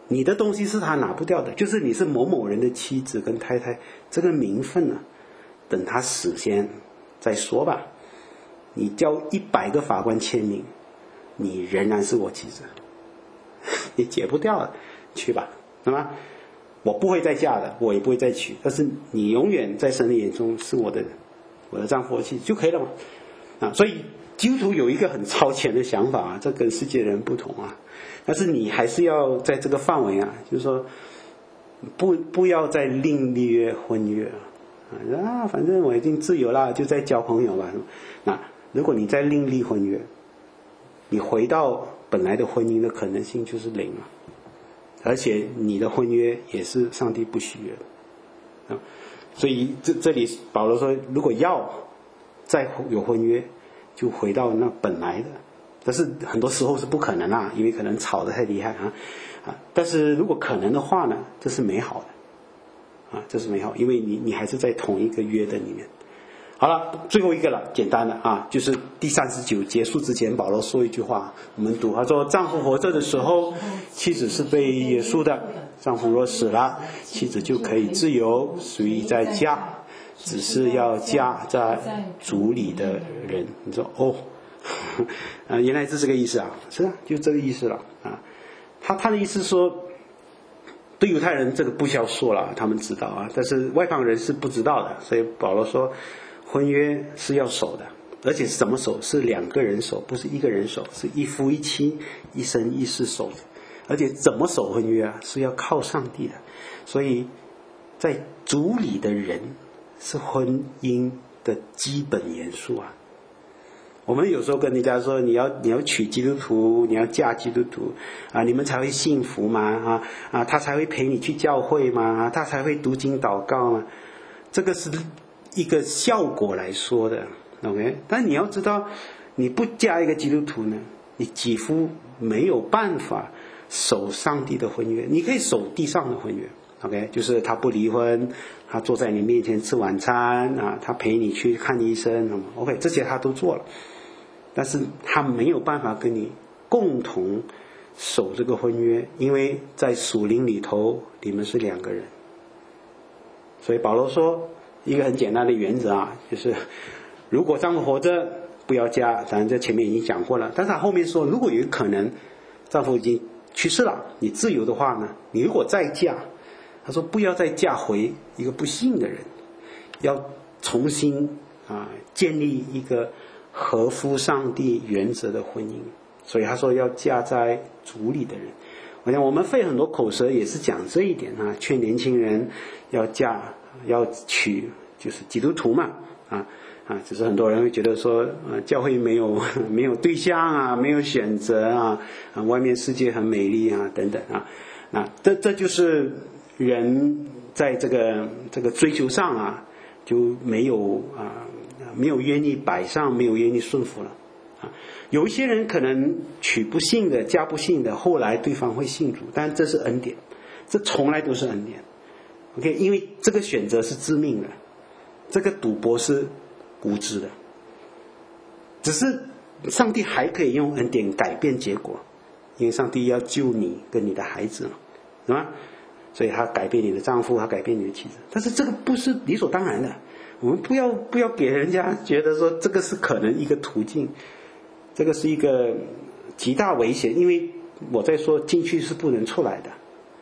你的东西是他拿不掉的，就是你是某某人的妻子跟太太，这个名分呢，等他死先再说吧。你叫100个法官签名，你仍然是我妻子，你解不掉了，去吧，是吗？我不会再嫁的，我也不会再娶，但是你永远在神的眼中是我的丈夫或妻子就可以了嘛。所以基督徒有一个很超前的想法啊，这跟世界人不同啊。但是你还是要在这个范围啊，就是说不要再另立婚约啊，反正我已经自由了，就在交朋友吧。那如果你再另立婚约，你回到本来的婚姻的可能性就是0了，而且你的婚约也是上帝不喜悦的啊。所以这里保罗说，如果要再有婚约，就回到那本来的。但是很多时候是不可能啦，因为可能吵得太厉害但是如果可能的话呢，这是美好的这是美好，因为你还是在同一个约的里面。好了，最后一个了，简单的就是第39结束之前，保罗说一句话，我们读，他说：丈夫活着的时候，妻子是被约束的；丈夫若死了，妻子就可以自由，随意再嫁，只是要嫁在主里的人。你说原来这是个意思啊，是啊，就这个意思了他的意思说，对犹太人这个不需要说了，他们知道但是外邦人是不知道的，所以保罗说婚约是要守的，而且是怎么守？是2个人守，不是1个人守，是一夫一妻，一生一世守的。而且怎么守婚约是要靠上帝的。所以在主里的人是婚姻的基本元素我们有时候跟人家说，你要娶基督徒，你要嫁基督徒你们才会幸福吗？他才会陪你去教会吗？他才会读经祷告吗？这个是一个效果来说的 ，OK？ 但你要知道，你不嫁一个基督徒呢，你几乎没有办法守上帝的婚约。你可以守地上的婚约 ，OK？ 就是他不离婚，他坐在你面前吃晚餐他陪你去看医生 ，OK？ 这些他都做了。但是他没有办法跟你共同守这个婚约，因为在属灵里头你们是2个人。所以保罗说一个很简单的原则就是如果丈夫活着不要嫁，当然这前面已经讲过了。但是他后面说，如果有可能丈夫已经去世了，你自由的话呢，你如果再嫁，他说不要再嫁回一个不信的人，要重新建立一个合乎上帝原则的婚姻。所以他说要嫁在主里的人。我想我们费很多口舌也是讲这一点劝年轻人要嫁要娶就是基督徒嘛只是很多人会觉得说教会没有对象没有选择外面世界很美丽等等这就是人在这个追求上就没有愿意摆上，没有愿意顺服了有一些人可能娶不信的，嫁不信的，后来对方会信主，但这是恩典，这从来都是恩典 OK？ 因为这个选择是致命的，这个赌博是无知的，只是上帝还可以用恩典改变结果，因为上帝要救你跟你的孩子嘛，是吧？所以他改变你的丈夫，他改变你的妻子，但是这个不是理所当然的，我们不要给人家觉得说这个是可能一个途径，这个是一个极大危险，因为我在说进去是不能出来的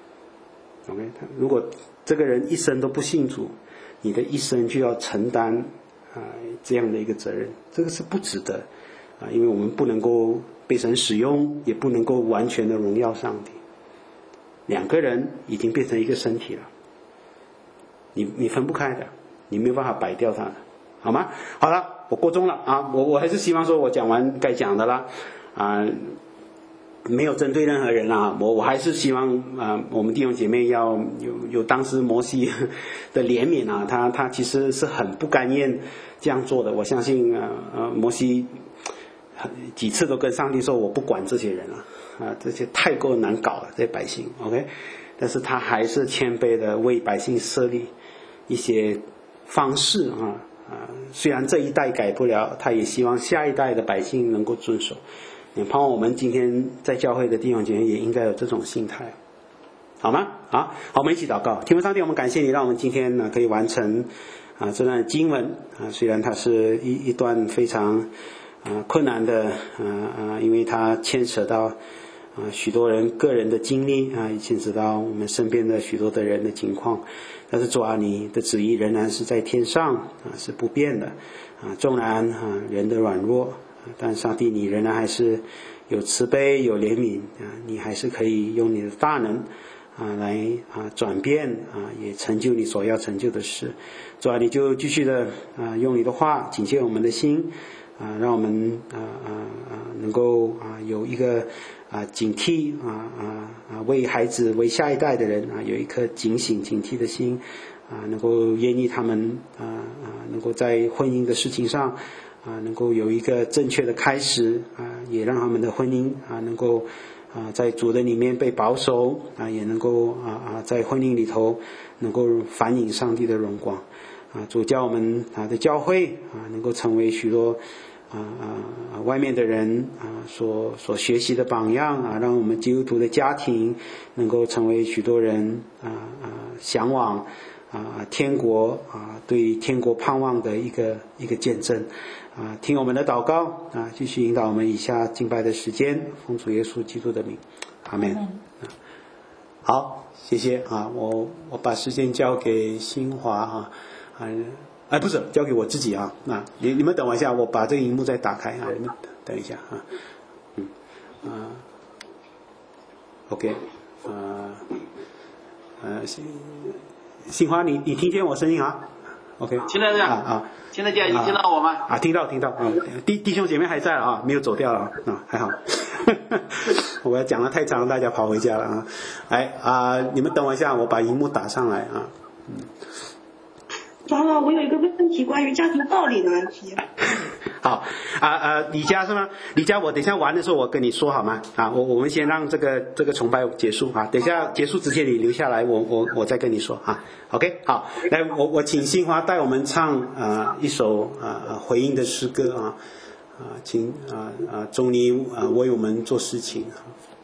OK？ 如果这个人一生都不信主，你的一生就要承担这样的一个责任，这个是不值得因为我们不能够被神使用，也不能够完全的荣耀上帝。2个人已经变成一个身体了，你分不开的，你没有办法摆掉它的，好吗？好了，我过钟了我还是希望说我讲完该讲的了没有针对任何人我还是希望我们弟兄姐妹要有当时摩西的怜悯他其实是很不甘愿这样做的。我相信摩西几次都跟上帝说我不管这些人这些太过难搞了，这些百姓 OK？ 但是他还是谦卑的为百姓设立一些方式虽然这一代改不了，他也希望下一代的百姓能够遵守。也盼望我们今天在教会的弟兄姐妹也应该有这种心态好吗？好，我们一起祷告。天父上帝，我们感谢你，让我们今天呢可以完成这段经文虽然它是一段非常困难的因为它牵扯到许多人个人的经历也牵扯到我们身边的许多的人的情况，但是主啊，你的旨意仍然是在天上是不变的纵然人的软弱但上帝你仍然还是有慈悲有怜悯你还是可以用你的大能来转变也成就你所要成就的事。主啊，你就继续的用你的话警戒我们的心让我们能够有一个警惕为孩子为下一代的人有一颗警醒警惕的心能够愿意他们能够在婚姻的事情上能够有一个正确的开始也让他们的婚姻能够在主的里面被保守也能够在婚姻里头能够反映上帝的荣光主叫我们的教会能够成为许多外面的人所学习的榜样让我们基督徒的家庭能够成为许多人向往天国对天国盼望的一个见证听我们的祷告继续引导我们以下敬拜的时间，奉主耶稣基督的名，阿们。好，谢谢我把时间交给新华不是交给我自己你们等我一下，我把这个荧幕再打开你们等一下OK 新华你听见我声音OK 听得见听得见，你听到我吗？ 听到弟兄姐妹还在没有走掉了还好我要讲得太长大家跑回家了你们等我一下，我把荧幕打上来长老，我有一个问题，关于家庭暴力的问题。 好李佳是吗？李佳，我等一下完的时候我跟你说好吗？我们先让这个崇拜结束等一下结束之前你留下来，我再跟你说OK 好，来我请新华带我们唱一首回应的诗歌请钟妮为我们做事情